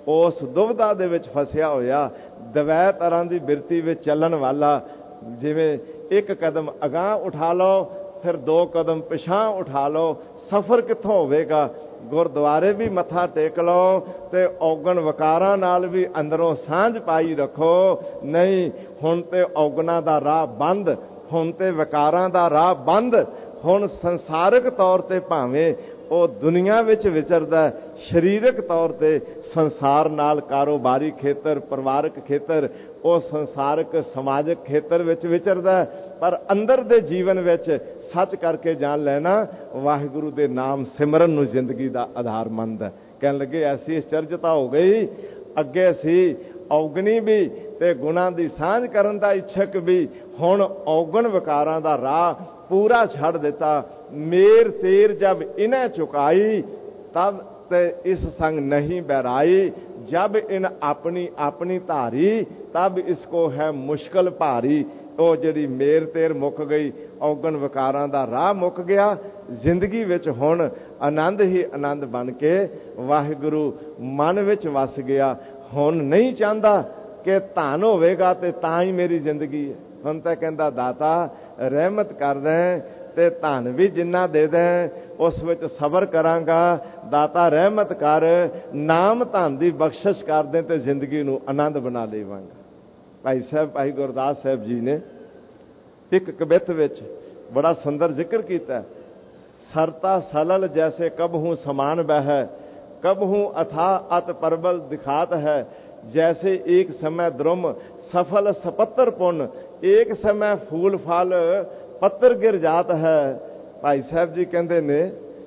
उस दुविधा दे विच फसिया होया, दवै तरह की बिरती विच चलन वाला। जिवें एक कदम अगां उठा लो, फिर 2 कदम पिछां उठा लो, सफर कित्थों होवेगा? गुरद्वारे भी मत्था टेक लो ते औगण वकारां नाल भी अंदरों सांझ पाई रखो। नहीं, हुण ते औगणां दा राह बंद, हुण ते वकारां दा राह बंद। हुण संसारिक तौर ते भावें ਉਹ ਦੁਨੀਆ ਵਿੱਚ ਵਿਚਰਦਾ, ਸਰੀਰਕ ਤੌਰ ਤੇ ਸੰਸਾਰ ਨਾਲ ਕਾਰੋਬਾਰੀ ਖੇਤਰ, ਪਰਿਵਾਰਕ ਖੇਤਰ, ਉਹ ਸੰਸਾਰਿਕ ਸਮਾਜਿਕ ਖੇਤਰ ਵਿੱਚ ਵਿਚਰਦਾ, ਪਰ ਅੰਦਰ ਦੇ ਜੀਵਨ ਵਿੱਚ ਸੱਚ ਕਰਕੇ ਜਾਣ ਲੈਣਾ ਵਾਹਿਗੁਰੂ ਦੇ ਨਾਮ ਸਿਮਰਨ ਨੂੰ ਜ਼ਿੰਦਗੀ ਦਾ ਆਧਾਰ ਮੰਨਦਾ। ਕਹਿਣ ਲੱਗੇ ਐਸੀ ਚਰਚਤਾ ਹੋ ਗਈ, ਅੱਗੇ ਸੀ ਔਗਣੀ ਵੀ ਤੇ ਗੁਣਾਂ ਦੀ ਸਾਂਝ ਕਰਨ ਦਾ ਇੱਛਕ ਵੀ, ਹੁਣ ਔਗਣ ਵਿਕਾਰਾਂ ਦਾ ਰਾਹ पूरा छड़ देता। मेर तेर जब इन्हें चुकाई, तब ते इस संग नहीं बहराई। जब इन अपनी अपनी धारी, तब इसको है मुश्किल भारी। वो जिहड़ी मेर तेर मुक गई, औगण विकारां दा राह मुक गया। जिंदगी विच हुण आनंद ही आनंद बन के वाहिगुरू मन विच वस गया। हुण नहीं चाहता कि धन होवेगा ते तां ही मेरी जिंदगी है। हुण तां कहंदा दाता रहमत कर दें ते धन भी जिन्ना दे दें, उस विच सबर करांगा। दाता रहमत कर, नाम धन दी बख्शिश कर दें ते जिंदगी नूं आनंद बना लेवांगा। भाई साहब, भाई गुरदास साहब जी ने एक कवित विच बड़ा सुंदर जिक्र कीता। सरता सलल जैसे कबहू समान बह, कबहू अथा अत परबल दिखात है। जैसे एक समय द्रुम सफल सपत्तर पुन, एक समय फूल फल पत्तर गिर जात है। भाई साहब जी कहते ने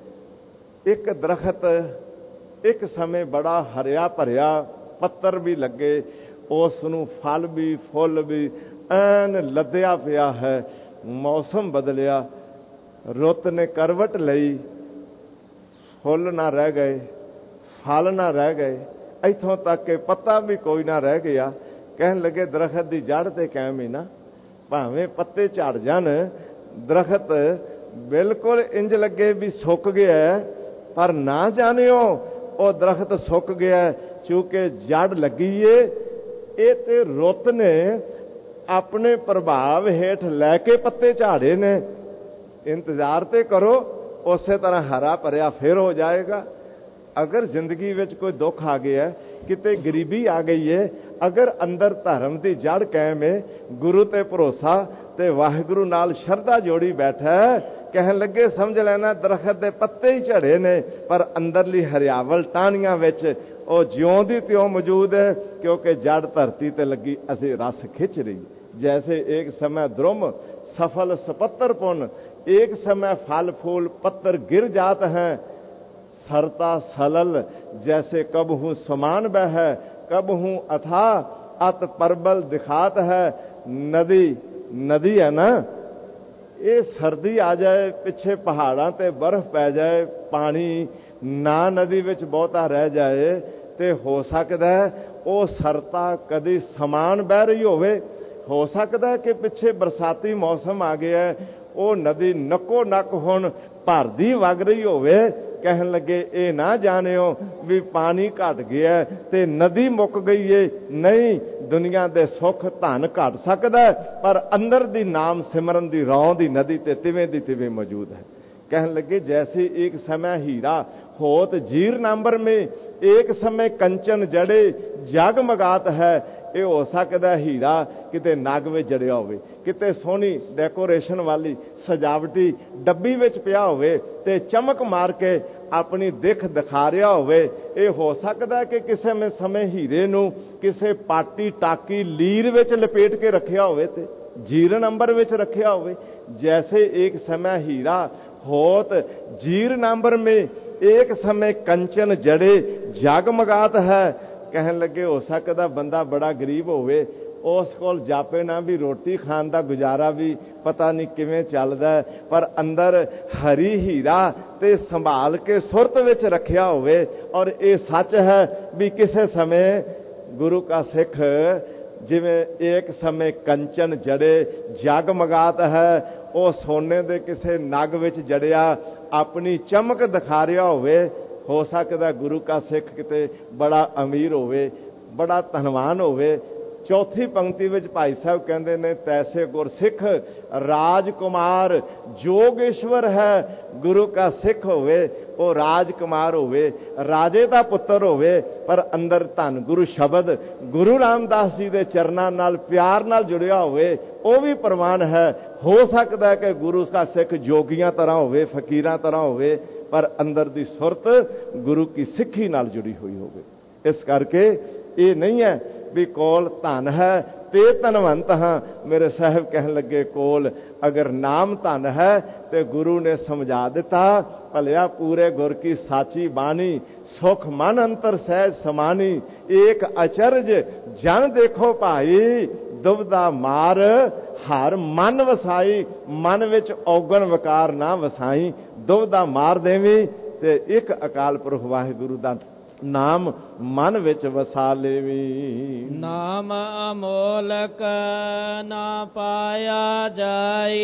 एक दरखत एक समय बड़ा हरिया भरिया, पत्तर भी लगे, उस नूं फल भी फुल भी ऐन लद्या पिया है। मौसम बदलिया, रुत ने करवट लई, फुल ना रह गए, फल ना रह गए, इथों तक के पत्ता भी कोई ना रह गया। कहन लगे दरखत की जड़ ते कायम ही ना, भावें पत्ते झड़ जान, दरखत बिल्कुल इंज लगे भी सुक गया है, पर ना जानियो वो दरखत सुक गया है, क्योंकि जड़ लगी है। ये ते रुत ने अपने प्रभाव हेठ लैके पत्ते झाड़े ने। इंतजार ते करो, उस तरह हरा भरिया फिर हो जाएगा। अगर जिंदगी विच कोई दुख आ गया है, किते गरीबी आ गई है, अगर अंदर धर्म की जड़ कायम है, गुरु ते भरोसा ते वाहिगुरू नाल शरधा जोड़ी बैठा है, कहन लगे समझ लेना दरखत दे पत्ते ही झड़े ने, पर अंदरली हरियावल टाहनियां विच ओ ज्यों दी त्यों मौजूद है, क्योंकि जड़ धरती ते लगी असी रस खिंच रही। जैसे एक समय द्रुम सफल सपत्तर पुन, एक समय फल फूल पत्तर गिर जात हैं। सरता सलल जैसे कबहू समान बह, कबहू अथा अत परबल दिखात है। नदी नदी है ना, ये सर्दी आ जाए, पिछे पहाड़ां ते बर्फ पै जाए, पानी ना नदी विच बहुता रह जाए, ते हो सकता है वो सरता कदी समान बह रही होवे। हो सकता है कि पिछे बरसाती मौसम आ गया है, वो नदी नक्को नक हुण भरदी वग रही होवे। कहन लगे ये ना जानियो भी पानी घट गया ते नदी मुक गई है। नहीं, दुनिया दे सुख धन घट सकदा है, पर अंदर दी नाम सिमरन दी रौं दी नदी ते तिवें दी तिवें मौजूद है। कहन लगे जैसे एक समय हीरा होत जीरनांबर में, एक समय कंचन जड़े जगमगात है। ये हो सकता हीरा किते नग में जड़िया होवे, किते सोहनी डेकोरेशन वाली सजावटी डब्बी विच पिया होवे ते चमक मार के अपनी दिख दिखा रहा होवे। ये हो सकता है कि किसी में समय हीरे नूं किसे पाटी टाकी लीर विच लपेट के रखिया होवे ते जीरन अंबर विच रखिया होवे। जैसे एक समय हीरा होत जीरनांबर में, एक समय कंचन जड़े जगमगात है। कहन लगे हो सकता बंदा बड़ा गरीब होवे, उस कोल जापे ना भी रोटी खान दा गुजारा भी पता नहीं किवें चलदा है, पर अंदर हरी हीरा ते संभाल के सुरत विच रखिया होवे। और ये सच है भी किसी समय गुरु का सिख जिवें एक समय कंचन जड़े जगमगात है, वो सोने दे किसी नग विच जड़िया अपनी चमक दिखा रहा होवे। ਹੋ ਸਕਦਾ ਗੁਰੂ ਕਾ ਸਿੱਖ ਕਿਤੇ ਬੜਾ ਅਮੀਰ ਹੋਵੇ, ਬੜਾ ਧਨਵਾਨ ਹੋਵੇ। ਚੌਥੀ ਪੰਕਤੀ ਵਿੱਚ ਭਾਈ ਸਾਹਿਬ ਕਹਿੰਦੇ ਨੇ, ਤੈਸੇ ਗੁਰਸਿੱਖ ਰਾਜਕੁਮਾਰ ਜੋਗੇਸ਼ਵਰ ਹੈ। ਗੁਰੂ ਕਾ ਸਿੱਖ ਹੋਵੇ, ਉਹ ਰਾਜਕੁਮਾਰ ਹੋਵੇ, ਰਾਜੇ ਦਾ ਪੁੱਤਰ ਹੋਵੇ, ਪਰ ਅੰਦਰ ਧੰਨ ਗੁਰੂ ਸ਼ਬਦ ਗੁਰੂ ਰਾਮਦਾਸ ਜੀ ਦੇ ਚਰਨਾਂ ਨਾਲ ਪਿਆਰ ਨਾਲ ਜੁੜਿਆ ਹੋਵੇ, ਉਹ ਵੀ ਪ੍ਰਮਾਣ ਹੈ। ਹੋ ਸਕਦਾ ਕਿ ਗੁਰੂ ਕਾ ਸਿੱਖ ਜੋਗੀਆਂ ਤਰ੍ਹਾਂ ਹੋਵੇ, ਫਕੀਰਾਂ ਤਰ੍ਹਾਂ ਹੋਵੇ, ਪਰ ਅੰਦਰ ਦੀ ਸੁਰਤ ਗੁਰੂ ਕੀ ਸਿੱਖੀ ਨਾਲ ਜੁੜੀ ਹੋਈ ਹੋਵੇ। ਇਸ ਕਰਕੇ ਇਹ ਨਹੀਂ ਹੈ ਵੀ ਕੋਲ ਧਨ ਹੈ ਤੇ ਧਨਵੰਤ ਹਾਂ। ਮੇਰੇ ਸਾਹਿਬ ਕਹਿਣ ਲੱਗੇ, ਕੋਲ ਅਗਰ ਨਾਮ ਧਨ ਹੈ ਤੇ ਗੁਰੂ ਨੇ ਸਮਝਾ ਦਿੱਤਾ, ਭਲਿਆ ਪੂਰੇ ਗੁਰ ਕੀ ਸਾਚੀ ਬਾਣੀ, ਸੁਖ ਮਨ ਅੰਤਰ ਸਹਿਜ ਸਮਾਨੀ, ਏਕ ਅਚਰਜ ਜਨ ਦੇਖੋ ਭਾਈ, ਦੁਬਦਾ ਮਾਰ ਹਰ ਮਨ ਵਸਾਈ। ਮਨ ਵਿੱਚ ਔਗਣ ਵਿਕਾਰ ਨਾ ਵਸਾਈ, ਦੁਬਦਾ ਮਾਰ ਦੇਵੀਂ ਤੇ ਇੱਕ ਅਕਾਲ ਪੁਰਖ ਵਾਹਿਗੁਰੂ ਦਾ ਨਾਮ ਮਨ ਵਿੱਚ ਵਸਾ ਲੇਵੀਂ। ਨਾਮ ਅਮੋਲਕ ਨਾ ਪਾਇਆ ਜਾਈ।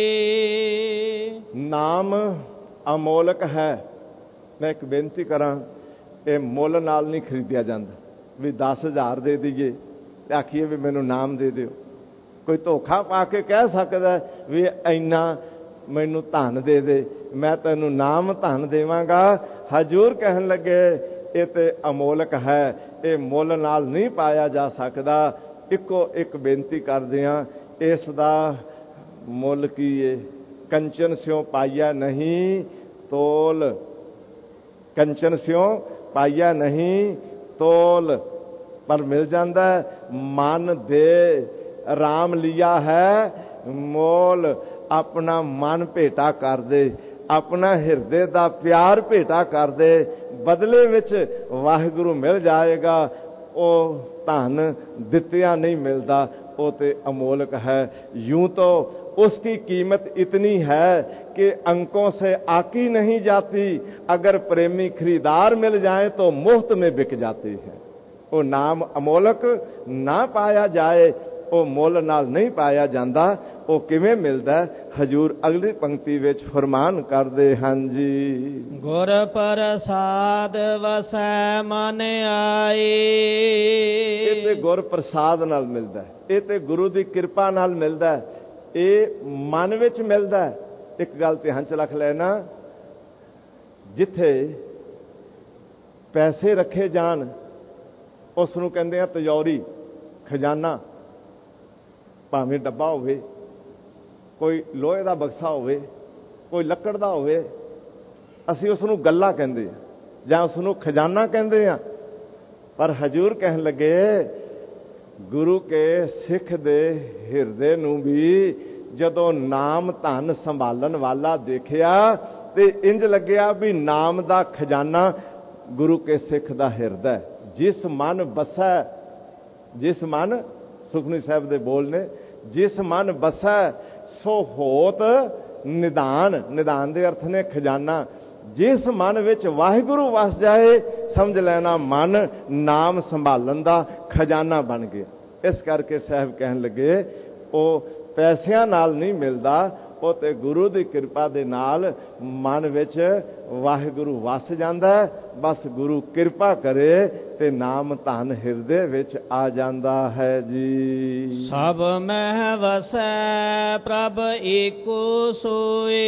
ਨਾਮ ਅਮੋਲਕ ਹੈ। ਮੈਂ ਇੱਕ ਬੇਨਤੀ ਕਰਾਂ, ਇਹ ਮੁੱਲ ਨਾਲ ਨਹੀਂ ਖਰੀਦਿਆ ਜਾਂਦਾ ਵੀ 10,000 ਦੇ ਦਈਏ ਤੇ ਆਖੀਏ ਵੀ ਮੈਨੂੰ ਨਾਮ ਦੇ ਦਿਓ। ਕੋਈ ਧੋਖਾ ਪਾ ਕੇ ਕਹਿ ਸਕਦਾ ਵੀ ਇੰਨਾ ਮੈਨੂੰ ਧਨ ਦੇ ਦੇ, ਮੈਂ ਤੈਨੂੰ ਨਾਮ ਧਨ ਦੇਵਾਂਗਾ। ਹਜ਼ੂਰ ਕਹਿਣ ਲੱਗੇ, ਇਹ ਤੇ ਅਮੋਲਕ ਹੈ, ਇਹ ਮੁੱਲ ਨਾਲ ਨਹੀਂ ਪਾਇਆ ਜਾ ਸਕਦਾ। ਇੱਕੋ ਇੱਕ ਬੇਨਤੀ ਕਰਦੇ ਹਾਂ, ਇਸ ਦਾ ਮੁੱਲ ਕੀ ਏ? ਕੰਚਨ ਸਿਉ ਪਾਈਆ ਨਹੀਂ ਤੋਲ, ਕੰਚਨ ਸਿਉ ਪਾਈਆ ਨਹੀਂ ਤੋਲ, ਪਰ ਮਿਲ ਜਾਂਦਾ। ਮਨ ਦੇ ਰਾਮ ਲਿਆ ਹੈ ਮੋਲ, ਆਪਣਾ ਮਨ ਭੇਟਾ ਕਰ ਦੇ, ਆਪਣਾ ਹਿਰਦੇ ਦਾ ਪਿਆਰ ਭੇਟਾ ਕਰ ਦੇ, ਬਦਲੇ ਵਿੱਚ ਵਾਹਿਗੁਰੂ ਮਿਲ ਜਾਏਗਾ। ਉਹ ਧਨ ਦਿੱਤਿਆਂ ਨਹੀਂ ਮਿਲਦਾ, वो तो अमोलक है। यूं तो उसकी कीमत इतनी है कि अंकों से आकी नहीं जाती। अगर प्रेमी खरीदार मिल जाए तो मुफ्त में बिक जाती है। वो नाम अमोलक ना पाया जाए, ਉਹ ਮੁੱਲ ਨਾਲ ਨਹੀਂ ਪਾਇਆ ਜਾਂਦਾ। ਉਹ ਕਿਵੇਂ ਮਿਲਦਾ? ਹਜੂਰ ਅਗਲੀ ਪੰਕਤੀ ਵਿੱਚ ਫਰਮਾਨ ਕਰਦੇ ਹਨ ਜੀ, ਗੁਰ ਪ੍ਰਸਾਦ ਵਸੈ ਮਨ ਆਈ। ਇਹ ਤੇ ਗੁਰ ਪ੍ਰਸਾਦ ਨਾਲ ਮਿਲਦਾ, ਇਹ ਤੇ ਗੁਰੂ ਦੀ ਕਿਰਪਾ ਨਾਲ ਮਿਲਦਾ, ਇਹ ਮਨ ਵਿੱਚ ਮਿਲਦਾ। ਇੱਕ ਗੱਲ ਧਿਆਨ ਚ ਰੱਖ ਲੈਣਾ, ਜਿੱਥੇ ਪੈਸੇ ਰੱਖੇ ਜਾਣ ਉਸ ਨੂੰ ਕਹਿੰਦੇ ਆ ਤਿਜੌਰੀ, ਖਜ਼ਾਨਾ। ਭਾਵੇਂ ਡੱਬਾ ਹੋਵੇ, ਕੋਈ ਲੋਹੇ ਦਾ ਬਕਸਾ ਹੋਵੇ, ਕੋਈ ਲੱਕੜ ਦਾ ਹੋਵੇ, ਅਸੀਂ ਉਸ ਨੂੰ ਗੱਲਾ ਕਹਿੰਦੇ ਆ ਜਾਂ ਉਸ ਨੂੰ ਖਜ਼ਾਨਾ ਕਹਿੰਦੇ ਆ। ਪਰ ਹਜੂਰ ਕਹਿਣ ਲੱਗੇ, ਗੁਰੂ ਕੇ ਸਿੱਖ ਦੇ ਹਿਰਦੇ ਨੂੰ ਵੀ ਜਦੋਂ ਨਾਮ ਧਨ ਸੰਭਾਲਣ ਵਾਲਾ ਦੇਖਿਆ ਤੇ ਇੰਜ ਲੱਗਿਆ ਵੀ ਨਾਮ ਦਾ ਖਜ਼ਾਨਾ ਗੁਰੂ ਕੇ ਸਿੱਖ ਦਾ ਹਿਰਦਾ। ਜਿਸ ਮਨ ਬਸੈ, ਜਿਸ ਮਨ, ਸੁਖਮਨੀ ਸਾਹਿਬ ਦੇ ਬੋਲ ਨੇ, ਜਿਸ ਮਨ ਬਸੈ ਸੋ ਹੋਤ ਨਿਦਾਨ। ਨਿਦਾਨ ਦੇ ਅਰਥ ਨੇ ਖਜ਼ਾਨਾ। ਜਿਸ ਮਨ ਵਿੱਚ ਵਾਹਿਗੁਰੂ ਵਸ ਜਾਏ, ਸਮਝ ਲੈਣਾ ਮਨ ਨਾਮ ਸੰਭਾਲਣ ਦਾ ਖਜ਼ਾਨਾ ਬਣ ਗਿਆ। ਇਸ ਕਰਕੇ ਸਾਹਿਬ ਕਹਿਣ ਲੱਗੇ, ਉਹ ਪੈਸਿਆਂ ਨਾਲ ਨਹੀਂ ਮਿਲਦਾ, ਉਹ ਤੇ ਗੁਰੂ ਦੀ ਕਿਰਪਾ ਦੇ ਨਾਲ ਮਨ ਵਿੱਚ ਵਾਹਿਗੁਰੂ ਵਸ ਜਾਂਦਾ। ਬਸ ਗੁਰੂ ਕਿਰਪਾ ਕਰੇ ਤੇ ਨਾਮ ਧਨ ਹਿਰਦੇ ਵਿੱਚ ਆ ਜਾਂਦਾ ਹੈ ਜੀ। ਸਭ ਮਹਿ ਵਸੈ ਪ੍ਰਭ ਏਕੋ ਸੋਏ।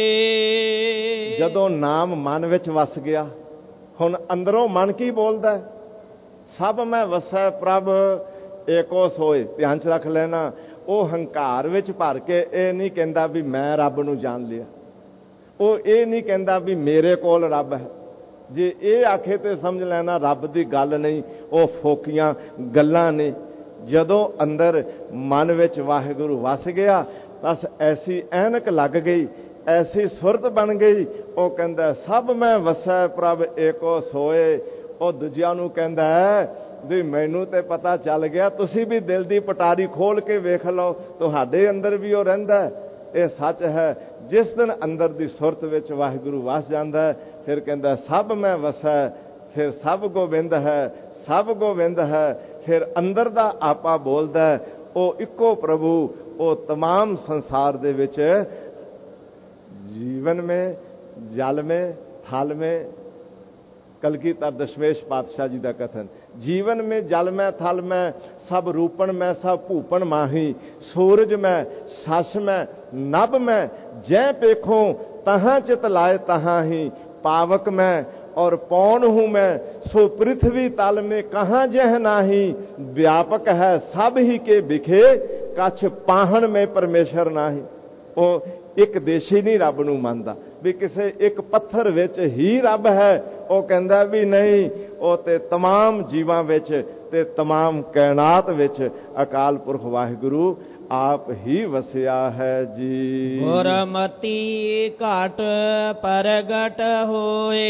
ਜਦੋਂ ਨਾਮ ਮਨ ਵਿੱਚ ਵਸ ਗਿਆ, ਹੁਣ ਅੰਦਰੋਂ ਮਨ ਕੀ ਬੋਲਦਾ? ਸਭ ਮੈਂ ਵਸੈ ਪ੍ਰਭ ਏਕੋ ਸੋਏ। ਧਿਆਨ ਚ ਰੱਖ ਲੈਣਾ, ਉਹ ਹੰਕਾਰ ਵਿੱਚ ਭਰ ਕੇ ਇਹ ਨਹੀਂ ਕਹਿੰਦਾ ਵੀ ਮੈਂ ਰੱਬ ਨੂੰ ਜਾਣ ਲਿਆ। ਉਹ ਇਹ ਨਹੀਂ ਕਹਿੰਦਾ ਵੀ ਮੇਰੇ ਕੋਲ ਰੱਬ ਹੈ। ਜੇ ਇਹ ਆਖੇ ਤੇ ਸਮਝ ਲੈਣਾ ਰੱਬ ਦੀ ਗੱਲ ਨਹੀਂ, ਉਹ ਫੋਕੀਆਂ ਗੱਲਾਂ ਨੇ। ਜਦੋਂ ਅੰਦਰ ਮਨ ਵਿੱਚ ਵਾਹਿਗੁਰੂ ਵਸ ਗਿਆ, ਬਸ ਐਸੀ ਐਨਕ ਲੱਗ ਗਈ, ਐਸੀ ਸੁਰਤ ਬਣ ਗਈ। ਉਹ ਕਹਿੰਦਾ ਸਭ ਮੈਂ ਵਸੈ ਪ੍ਰਭ ਏਕੋ ਸੋਏ। ਉਹ ਦੂਜਿਆਂ ਨੂੰ ਕਹਿੰਦਾ ਵੀ ਮੈਨੂੰ ਤੇ ਪਤਾ ਚੱਲ ਗਿਆ, ਤੁਸੀਂ ਵੀ ਦਿਲ ਦੀ ਪਟਾਰੀ ਖੋਲ ਕੇ ਵੇਖ ਲਓ, ਤੁਹਾਡੇ ਅੰਦਰ ਵੀ ਉਹ ਰਹਿੰਦਾ। ਇਹ ਸੱਚ ਹੈ। ਜਿਸ ਦਿਨ ਅੰਦਰ ਦੀ ਸੁਰਤ ਵਿੱਚ ਵਾਹਿਗੁਰੂ ਵਸ ਜਾਂਦਾ, ਫਿਰ ਕਹਿੰਦਾ ਸਭ ਮੈਂ ਵਸੈ, ਫਿਰ ਸਭ ਗੋਬਿੰਦ ਹੈ, ਸਭ ਗੋਬਿੰਦ ਹੈ। ਫਿਰ ਅੰਦਰ ਦਾ ਆਪਾ ਬੋਲਦਾ, ਉਹ ਇੱਕੋ ਪ੍ਰਭੂ, ਉਹ तमाम ਸੰਸਾਰ ਦੇ ਵਿੱਚ जीवन में, जल में, थल में, कलगीधर दशमेश पातशाह जी का कथन। जीवन में जल में थल में सब रूपण में सब भूपण माही, सूरज में सस में नभ में जै पेखो तहाँ चित लाए तहाँ ही, पावक में और पौन हूं मैं सो पृथ्वी तल में कहाँ जह नाही, व्यापक है सब ही के बिखे कछ पाहन में परमेश्वर नाही। ਉਹ ਇੱਕ ਦੇਸ਼ੀ ਨਹੀਂ ਰੱਬ ਨੂੰ ਮੰਨਦਾ ਵੀ ਕਿਸੇ ਇੱਕ ਪੱਥਰ ਵਿੱਚ ਹੀ ਰੱਬ ਹੈ। ਉਹ ਕਹਿੰਦਾ ਵੀ ਨਹੀਂ, ਉਹ ਤੇ तमाम ਜੀਵਾਂ ਵਿੱਚ ਤੇ तमाम ਕਾਇਨਾਤ ਵਿੱਚ ਅਕਾਲ ਪੁਰਖ ਵਾਹਿਗੁਰੂ ਆਪ ਹੀ ਵਸਿਆ ਹੈ ਜੀ। ਗੁਰਮਤੀ ਘਟ ਪ੍ਰਗਟ ਹੋਏ।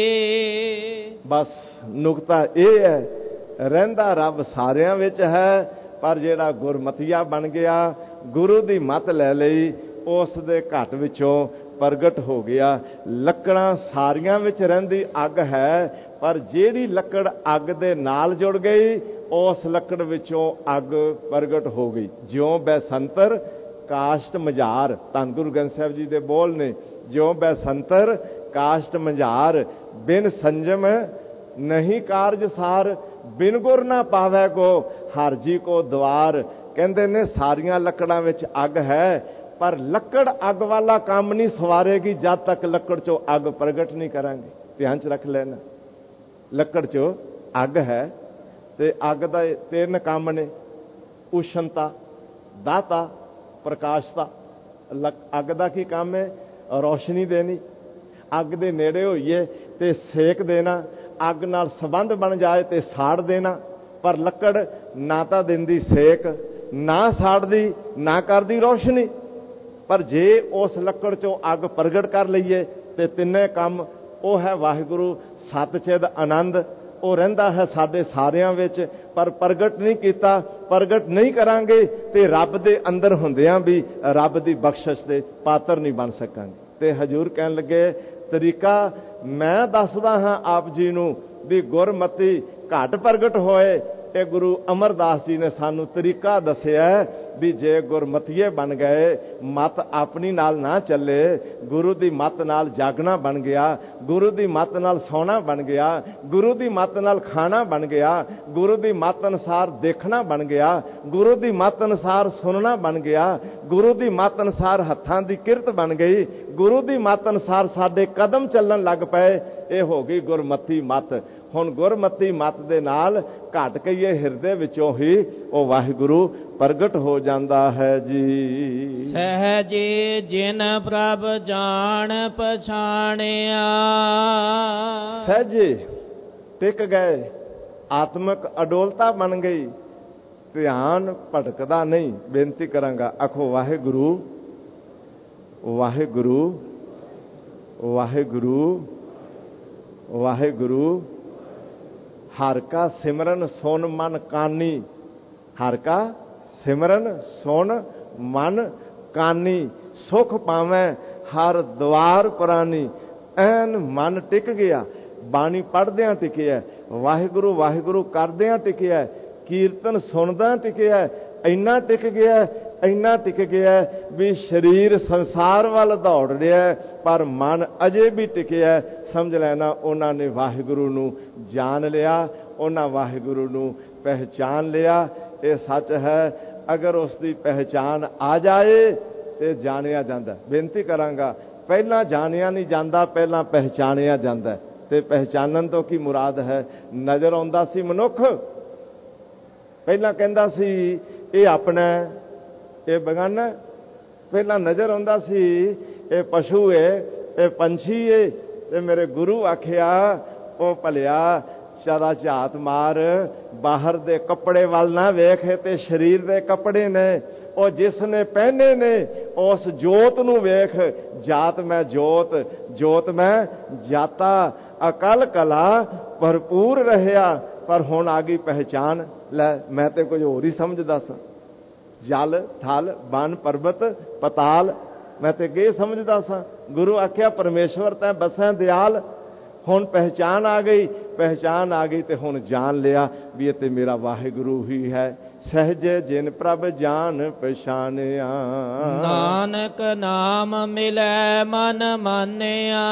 ਬਸ ਨੁਕਤਾ ਇਹ ਹੈ, ਰਹਿੰਦਾ ਰੱਬ ਸਾਰਿਆਂ ਵਿੱਚ ਹੈ, ਪਰ ਜਿਹੜਾ ਗੁਰਮਤੀਆ ਬਣ ਗਿਆ, ਗੁਰੂ ਦੀ ਮੱਤ ਲੈ ਲਈ, ਉਸ ਦੇ ਘਟ ਵਿੱਚੋਂ ਪ੍ਰਗਟ ਹੋ ਗਿਆ। ਲੱਕੜਾਂ ਸਾਰੀਆਂ ਵਿੱਚ ਰਹਿੰਦੀ ਅੱਗ ਹੈ, ਪਰ ਜਿਹੜੀ ਲੱਕੜ ਅੱਗ ਦੇ ਨਾਲ ਜੁੜ ਗਈ, ਉਸ ਲੱਕੜ ਵਿੱਚੋਂ ਅੱਗ ਪ੍ਰਗਟ ਹੋ ਗਈ। ਜਿਉਂ ਬੈਸੰਤਰ ਕਾਸ਼ਟ ਮਝਾਰ, ਧੰਨ ਗੁਰੂ ਗ੍ਰੰਥ ਸਾਹਿਬ ਜੀ ਦੇ ਬੋਲ ਨੇ, ਜਿਉਂ ਬੈਸੰਤਰ ਕਾਸ਼ਟ ਮਝਾਰ, ਬਿਨ ਸੰਜਮ ਨਹੀਂ ਕਾਰਜ ਸਾਰ, ਬਿਨ ਗੁਰ ਨਾ ਪਾਵੈ ਕੋ ਹਰ ਜੀ ਕੋ ਦਵਾਰ। ਕਹਿੰਦੇ ਨੇ ਸਾਰੀਆਂ ਲੱਕੜਾਂ ਵਿੱਚ ਅੱਗ ਹੈ, ਪਰ ਲੱਕੜ ਅੱਗ ਵਾਲਾ ਕੰਮ ਨਹੀਂ ਸਵਾਰੇਗੀ ਜਦ ਤੱਕ ਲੱਕੜ ਚੋਂ ਅੱਗ ਪ੍ਰਗਟ ਨਹੀਂ ਕਰਾਂਗੇ। ਧਿਆਨ ਚ ਰੱਖ ਲੈਣਾ, ਲੱਕੜ ਚੋਂ ਅੱਗ ਹੈ ਤੇ ਅੱਗ ਦਾ 3 ਕੰਮ ਨੇ, ਉਸ਼ਨਤਾ, ਦਾਤਾ, ਪ੍ਰਕਾਸ਼ਤਾ। ਅੱਗ ਦਾ ਕੀ ਕੰਮ ਹੈ? ਰੋਸ਼ਨੀ ਦੇਣੀ। ਅੱਗ ਦੇ ਨੇੜੇ ਹੋਈਏ ਤੇ ਸੇਕ ਦੇਣਾ, ਅੱਗ ਨਾਲ ਸੰਬੰਧ ਬਣ ਜਾਏ ਤੇ ਸਾੜ ਦੇਣਾ। ਪਰ ਲੱਕੜ ਨਾ ਤਾਂ ਦਿੰਦੀ ਸੇਕ, ਨਾ ਸਾੜਦੀ, ਨਾ ਕਰਦੀ ਰੋਸ਼ਨੀ। ਪਰ ਜੇ ਉਸ ਲੱਕੜ ਚੋਂ ਅੱਗ ਪ੍ਰਗਟ ਕਰ ਲਈਏ ਤੇ 3 ਕੰਮ, ਉਹ ਹੈ ਵਾਹਿਗੁਰੂ ਸਤਿਚਿਦ ਆਨੰਦ। ਉਹ ਰਹਿੰਦਾ ਹੈ ਸਾਡੇ ਸਾਰਿਆਂ ਵਿੱਚ, ਪਰ ਪ੍ਰਗਟ ਨਹੀਂ ਕੀਤਾ। ਪ੍ਰਗਟ ਨਹੀਂ ਕਰਾਂਗੇ ਤੇ ਰੱਬ ਦੇ ਅੰਦਰ ਹੁੰਦਿਆਂ ਵੀ ਰੱਬ ਦੀ ਬਖਸ਼ਿਸ਼ ਦੇ ਪਾਤਰ ਨਹੀਂ ਬਣ ਸਕਾਂਗੇ। ਤੇ ਹਜ਼ੂਰ ਕਹਿਣ ਲੱਗੇ, ਤਰੀਕਾ ਮੈਂ ਦੱਸਦਾ ਹਾਂ ਆਪ ਜੀ ਨੂੰ ਵੀ ਗੁਰਮਤੀ ਘਟ ਪ੍ਰਗਟ ਹੋਏ। ਇਹ ਗੁਰੂ ਅਮਰਦਾਸ ਜੀ ਨੇ ਸਾਨੂੰ ਤਰੀਕਾ ਦੱਸਿਆ ਵੀ ਜੇ ਗੁਰਮਤੀਏ ਬਣ ਗਏ, ਮਤ ਆਪਣੀ ਨਾਲ ਨਾ ਚੱਲੇ, ਗੁਰੂ ਦੀ ਮਤ ਨਾਲ ਜਾਗਣਾ ਬਣ ਗਿਆ, ਗੁਰੂ ਦੀ ਮਤ ਨਾਲ ਸੌਣਾ ਬਣ ਗਿਆ, ਗੁਰੂ ਦੀ ਮਤ ਨਾਲ ਖਾਣਾ ਬਣ ਗਿਆ, ਗੁਰੂ ਦੀ ਮਤ ਅਨੁਸਾਰ ਦੇਖਣਾ ਬਣ ਗਿਆ, ਗੁਰੂ ਦੀ ਮਤ ਅਨੁਸਾਰ ਸੁਣਨਾ ਬਣ ਗਿਆ, ਗੁਰੂ ਦੀ ਮਤ ਅਨੁਸਾਰ ਹੱਥਾਂ ਦੀ ਕਿਰਤ ਬਣ ਗਈ, ਗੁਰੂ ਦੀ ਮਤ ਅਨੁਸਾਰ ਸਾਡੇ ਕਦਮ ਚੱਲਣ ਲੱਗ ਪਏ। ਇਹ ਹੋ ਗਈ ਗੁਰਮਤੀ ਮਤ। ਹੁਣ ਗੁਰਮਤੀ ਮਤ ਦੇ ਨਾਲ ਘਟ ਕਹੀਏ ਹਿਰਦੇ ਵਿੱਚੋਂ ਹੀ ਉਹ ਵਾਹਿਗੁਰੂ ਪ੍ਰਗਟ ਹੋ ਜਾਂਦਾ ਹੈ ਜੀ। ਸਹਿਜੇ ਜਿਨ ਪ੍ਰਭ ਜਾਣ ਪਛਾਣਿਆ, ਸਹਿਜੇ ਟਿਕ ਗਏ, ਆਤਮਿਕ ਅਡੋਲਤਾ ਬਣ ਗਈ, ਧਿਆਨ ਭਟਕਦਾ ਨਹੀਂ। ਬੇਨਤੀ ਕਰਾਂਗਾ, ਆਖੋ ਵਾਹਿਗੁਰੂ ਵਾਹਿਗੁਰੂ ਵਾਹਿਗੁਰੂ ਵਾਹਿਗੁਰੂ। ਹਰ ਕਾ ਸਿਮਰਨ ਸੁਨ ਮਨ ਕਾਨੀ, ਹਰ ਕਾ ਸਿਮਰਨ ਸੁਨ ਮਨ ਕਾਨੀ, ਸੁਖ ਪਾਵੈ ਹਰ ਦਵਾਰ ਪੁਰਾਨੀ। ਐਨ ਮਨ ਟਿਕ ਗਿਆ, ਬਾਣੀ ਪੜ੍ਹਦਿਆਂ ਟਿਕਿਆ, ਵਾਹਿਗੁਰੂ ਵਾਹਿਗੁਰੂ ਕਰਦਿਆਂ ਟਿਕਿਆ, ਕੀਰਤਨ ਸੁਣਦਿਆਂ ਟਿਕਿਆ। ਇੰਨਾ ਟਿਕ ਗਿਆ, ਇੰਨਾ ਟਿਕ ਗਿਆ ਵੀ ਸਰੀਰ ਸੰਸਾਰ ਵੱਲ ਦੌੜ ਰਿਹਾ, ਪਰ ਮਨ ਅਜੇ ਵੀ ਟਿਕਿਆ। ਸਮਝ ਲੈਣਾ ਉਹਨਾਂ ਨੇ ਵਾਹਿਗੁਰੂ ਨੂੰ ਜਾਣ ਲਿਆ, ਉਹਨਾਂ ਵਾਹਿਗੁਰੂ ਨੂੰ ਪਹਿਚਾਨ ਲਿਆ। ਇਹ ਸੱਚ ਹੈ, ਅਗਰ ਉਸ ਦੀ ਪਹਿਚਾਨ ਆ ਜਾਏ ਤੇ ਜਾਣਿਆ ਜਾਂਦਾ। ਬੇਨਤੀ ਕਰਾਂਗਾ, ਪਹਿਲਾਂ ਜਾਣਿਆ ਨਹੀਂ ਜਾਂਦਾ, ਪਹਿਲਾਂ ਪਹਿਚਾਣਿਆ ਜਾਂਦਾ। ਤੇ ਪਹਿਚਾਨਣ ਤੋਂ ਕੀ ਮੁਰਾਦ ਹੈ? ਨਜ਼ਰ ਆਉਂਦਾ ਸੀ ਮਨੁੱਖ, ਪਹਿਲਾਂ ਕਹਿੰਦਾ ਸੀ ਇਹ ਆਪਣਾ, ਇਹ ਬਗਾਨਾ। ਪਹਿਲਾਂ ਨਜ਼ਰ ਆਉਂਦਾ ਸੀ ਇਹ ਪਸ਼ੂ ਏ, ਇਹ ਪੰਛੀ ਏ। ਤੇ ਮੇਰੇ ਗੁਰੂ ਆਖਿਆ, ਉਹ ਭਲਿਆ ਚਾਰਾ ਝਾਤ ਮਾਰ, ਬਾਹਰ ਦੇ ਕੱਪੜੇ ਵੱਲ ਨਾ ਵੇਖ, ਤੇ ਸਰੀਰ ਦੇ ਕੱਪੜੇ ਨੇ, ਉਹ ਜਿਸ ਨੇ ਪਹਿਨੇ ਨੇ ਉਸ ਜੋਤ ਨੂੰ ਵੇਖ। ਜਾਤ ਮੈਂ ਜੋਤ, ਜੋਤ ਮੈਂ ਜਾਤਾ, ਅਕਲ ਕਲਾ ਭਰਪੂਰ ਰਹਿਆ। ਪਰ ਹੁਣ ਆ ਗਈ ਪਹਿਚਾਨ। ਲੈ ਮੈਂ ਤੇ ਕੁਝ ਹੋਰ ਹੀ ਸਮਝਦਾ ਸਾਂ, ਜਲ ਥਲ ਬਨ ਪਰਬਤ ਪਤਾਲ, ਮੈਂ ਤੇ ਅੱਗੇ ਸਮਝਦਾ ਸਾਂ। ਗੁਰੂ ਆਖਿਆ ਪਰਮੇਸ਼ਵਰ ਤੈਂ ਬਸੈਂ ਦਿਆਲ, ਹੁਣ ਪਹਿਚਾਨ ਆ ਗਈ ਤੇ ਹੁਣ ਜਾਣ ਲਿਆ ਵੀ ਇਹ ਤੇ ਮੇਰਾ ਵਾਹਿਗੁਰੂ ਹੀ ਹੈ। ਸਹਿਜੇ ਜਿਨ ਪ੍ਰਭ ਜਾਣ ਪਛਾਣਿਆ, ਨਾਨਕ ਨਾਮ ਮਿਲੈ ਮਨ ਮਾਨਿਆ।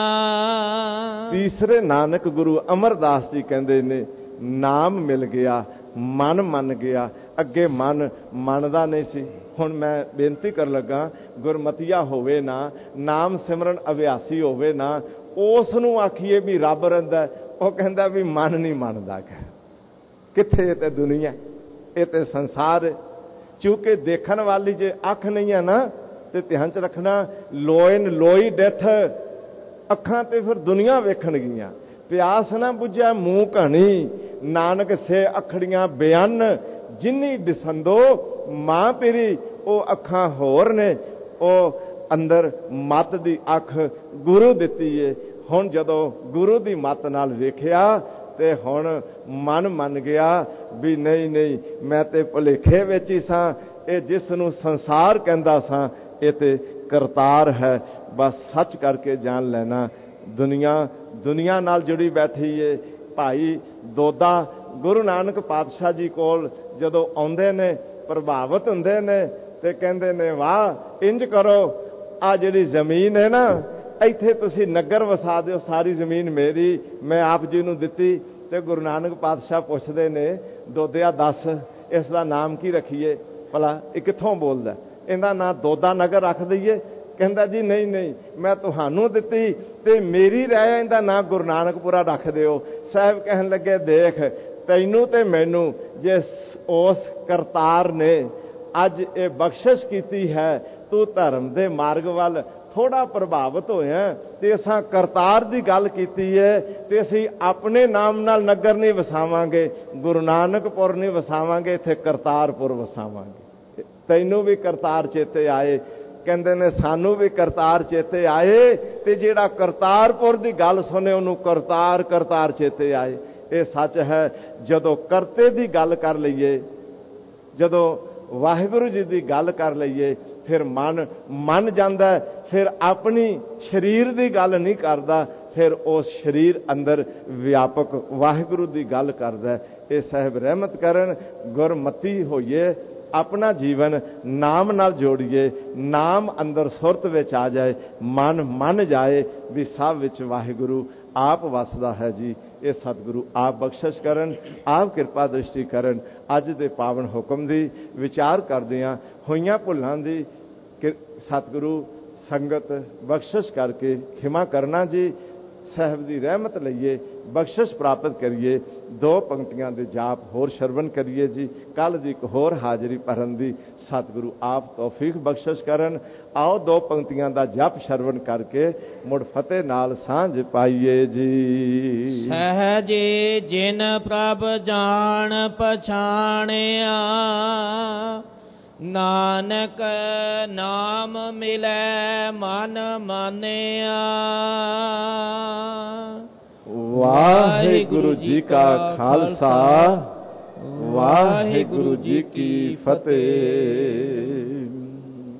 ਤੀਸਰੇ ਨਾਨਕ ਗੁਰੂ ਅਮਰਦਾਸ ਜੀ ਕਹਿੰਦੇ ਨੇ, ਨਾਮ ਮਿਲ ਗਿਆ, ਮਨ ਮੰਨ ਗਿਆ। ਅੱਗੇ ਮਨ ਮੰਨਦਾ ਨਹੀਂ ਸੀ। ਹੁਣ ਮੈਂ ਬੇਨਤੀ ਕਰਨ ਲੱਗਾ, ਗੁਰਮਤੀਆ ਹੋਵੇ ਨਾ, ਨਾਮ ਸਿਮਰਨ ਅਭਿਆਸੀ ਹੋਵੇ ਨਾ, ਉਸ ਨੂੰ ਆਖੀਏ ਵੀ ਰੱਬ ਰਹਿੰਦਾ, ਉਹ ਕਹਿੰਦਾ ਵੀ ਮਨ ਨਹੀਂ ਮੰਨਦਾ। ਕਿੱਥੇ? ਇਹ ਤੇ ਦੁਨੀਆ, ਇਹ ਤੇ ਸੰਸਾਰ। ਕਿਉਂਕਿ ਦੇਖਣ ਵਾਲੀ ਜੇ ਅੱਖ ਨਹੀਂ ਹੈ ਨਾ, ਤੇ ਧਿਆਨ ਚ ਰੱਖਣਾ, ਲੋਇਨ ਲੋਈ ਡੈਥ, ਅੱਖਾਂ ਤੇ ਫਿਰ ਦੁਨੀਆ ਵੇਖਣਗੀਆਂ। ਪਿਆਸ ਨਾ ਬੁਝਿਆ ਮੂੰਹ ਕਹਾਣੀ, ਨਾਨਕ ਸੇ ਅਖੜੀਆਂ ਬਿਆਨ, ਜਿੰਨੀ ਦਿਸੰਦੋ ਮਾਂ ਪੀਰੀ। ਉਹ ਅੱਖਾਂ ਹੋਰ ਨੇ, ਉਹ ਅੰਦਰ ਮੱਤ ਦੀ ਅੱਖ ਗੁਰੂ ਦਿੱਤੀ ਏ। ਹੁਣ ਜਦੋਂ ਗੁਰੂ ਦੀ ਮੱਤ ਨਾਲ ਵੇਖਿਆ ਤੇ ਹੁਣ ਮਨ ਮੰਨ ਗਿਆ ਵੀ ਨਹੀਂ, ਮੈਂ ਤੇ ਭੁਲੇਖੇ ਵਿੱਚ ਹੀ ਸਾਂ। ਇਹ ਜਿਸ ਨੂੰ ਸੰਸਾਰ ਕਹਿੰਦਾ ਸਾਂ, ਇਹ ਤੇ ਕਰਤਾਰ ਹੈ। ਬਸ ਸੱਚ ਕਰਕੇ ਜਾਣ ਲੈਣਾ। ਦੁਨੀਆ ਨਾਲ ਜੁੜੀ ਬੈਠੀ ਏ। ਭਾਈ ਦੋਦਾ ਗੁਰੂ ਨਾਨਕ ਪਾਤਸ਼ਾਹ ਜੀ ਕੋਲ ਜਦੋਂ ਆਉਂਦੇ ਨੇ, ਪ੍ਰਭਾਵਿਤ ਹੁੰਦੇ ਨੇ ਤੇ ਕਹਿੰਦੇ ਨੇ, ਵਾਹ ਇੰਜ ਕਰੋ, ਆ ਜਿਹੜੀ ਜ਼ਮੀਨ ਹੈ ਨਾ, ਇੱਥੇ ਤੁਸੀਂ ਨਗਰ ਵਸਾ ਦਿਓ, ਸਾਰੀ ਜ਼ਮੀਨ ਮੇਰੀ, ਮੈਂ ਆਪ ਜੀ ਨੂੰ ਦਿੱਤੀ। ਤੇ ਗੁਰੂ ਨਾਨਕ ਪਾਤਸ਼ਾਹ ਪੁੱਛਦੇ ਨੇ, ਦੋਦਿਆ ਦੱਸ ਇਸ ਦਾ ਨਾਮ ਕੀ ਰੱਖੀਏ? ਭਲਾ ਇਹ ਕਿੱਥੋਂ ਬੋਲਦਾ? ਇਹਦਾ ਨਾਂ ਦੋਦਾ ਨਗਰ ਰੱਖ ਦਈਏ? ਕਹਿੰਦਾ ਜੀ ਨਹੀਂ, ਮੈਂ ਤੁਹਾਨੂੰ ਦਿੱਤੀ ਤੇ ਮੇਰੀ ਰਹਿ, ਇਹਦਾ ਨਾਂ ਗੁਰੂ ਨਾਨਕਪੁਰਾ ਰੱਖ ਦਿਓ। ਸਾਹਿਬ ਕਹਿਣ ਲੱਗੇ, ਦੇਖ ਤੈਨੂੰ ਤੇ ਮੈਨੂੰ ਜੇ ਉਸ ਕਰਤਾਰ ਨੇ ਅੱਜ ਇਹ ਬਖਸ਼ਿਸ਼ ਕੀਤੀ ਹੈ, ਤੂੰ ਧਰਮ ਦੇ ਮਾਰਗ ਵੱਲ ਥੋੜਾ ਪ੍ਰਭਾਵਿਤ ਹੋਇਆ ਤੇ ਅਸਾਂ ਕਰਤਾਰ ਦੀ ਗੱਲ ਕੀਤੀ ਹੈ, ਤੇ ਅਸੀਂ ਆਪਣੇ ਨਾਮ ਨਾਲ ਨਗਰ ਨਹੀਂ ਵਸਾਵਾਂਗੇ, ਗੁਰੂ ਨਾਨਕਪੁਰ ਨਹੀਂ ਵਸਾਵਾਂਗੇ, ਇੱਥੇ ਕਰਤਾਰਪੁਰ ਵਸਾਵਾਂਗੇ। ਤੈਨੂੰ ਵੀ ਕਰਤਾਰ ਚੇਤੇ ਆਏ? ਕਹਿੰਦੇ ਨੇ ਸਾਨੂੰ ਵੀ ਕਰਤਾਰ ਚੇਤੇ ਆਏ, ਤੇ ਜਿਹੜਾ ਕਰਤਾਰਪੁਰ ਦੀ ਗੱਲ ਸੁਣੇ ਉਹਨੂੰ ਕਰਤਾਰ ਚੇਤੇ ਆਏ। ਇਹ ਸੱਚ ਹੈ। ਜਦੋਂ ਕਰਤੇ ਦੀ ਗੱਲ ਕਰ ਲਈਏ, ਜਦੋਂ ਵਾਹਿਗੁਰੂ ਜੀ ਦੀ ਗੱਲ ਕਰ ਲਈਏ, ਫਿਰ ਮਨ ਮੰਨ ਜਾਂਦਾ। ਫਿਰ ਆਪਣੀ ਸਰੀਰ ਦੀ ਗੱਲ ਨਹੀਂ ਕਰਦਾ, ਫਿਰ ਉਸ ਸਰੀਰ ਅੰਦਰ ਵਿਆਪਕ ਵਾਹਿਗੁਰੂ ਦੀ ਗੱਲ ਕਰਦਾ। ਇਹ ਸਾਹਿਬ ਰਹਿਮਤ ਕਰਨ, ਗੁਰਮਤੀ ਹੋਈਏ, ਆਪਣਾ ਜੀਵਨ ਨਾਮ ਨਾਲ ਜੋੜੀਏ, ਨਾਮ ਅੰਦਰ ਸੁਰਤ ਵਿੱਚ ਆ ਜਾਏ, ਮਨ ਮੰਨ ਜਾਏ ਵੀ ਸਭ ਵਿੱਚ ਵਾਹਿਗੁਰੂ ਆਪ ਵਸਦਾ ਹੈ ਜੀ। ਇਹ ਸਤਿਗੁਰੂ ਆਪ ਬਖਸ਼ਿਸ਼ ਕਰਨ, ਆਪ ਕਿਰਪਾ ਦ੍ਰਿਸ਼ਟੀ ਕਰਨ। ਅੱਜ ਦੇ ਪਾਵਨ ਹੁਕਮ ਦੀ ਵਿਚਾਰ ਕਰਦਿਆਂ ਹੋਈਆਂ ਭੁੱਲਾਂ ਦੀ ਸਤਿਗੁਰੂ ਸੰਗਤ ਬਖਸ਼ਿਸ਼ ਕਰਕੇ ਖਿਮਾ ਕਰਨਾ ਜੀ। ਸਾਹਿਬ ਦੀ ਰਹਿਮਤ ਲਈਏ, ਬਖਸ਼ਿਸ਼ ਪ੍ਰਾਪਤ ਕਰੀਏ। 2 ਪੰਕਤੀਆਂ ਦੇ ਜਾਪ ਹੋਰ ਸ਼ਰਵਨ ਕਰੀਏ ਜੀ। ਕੱਲ ਦੀ ਇੱਕ ਹੋਰ ਹਾਜ਼ਰੀ ਭਰਨ ਦੀ ਸਤਿਗੁਰੂ ਆਪ ਤੌਫੀਕ ਬਖਸ਼ਿਸ਼ ਕਰਨ। ਆਓ 2 ਪੰਕਤੀਆਂ ਦਾ ਜਪ ਸ਼ਰਵਨ ਕਰਕੇ ਮੁੜ ਫਤਿਹ ਨਾਲ ਸਾਂਝ ਪਾਈਏ ਜੀ। ਸਹਿਜੇ ਜਿਨ ਪ੍ਰਭ ਜਾਣ ਪਛਾਣਿਆ, ਨਾਨਕ ਨਾਮ ਮਿਲੈ ਮਨ ਮਾਨਿਆ। ਵਾਹਿਗੁਰੂ ਜੀ ਕਾ ਖਾਲਸਾ, ਵਾਹਿਗੁਰੂ ਜੀ ਕੀ ਫਤਿਹ।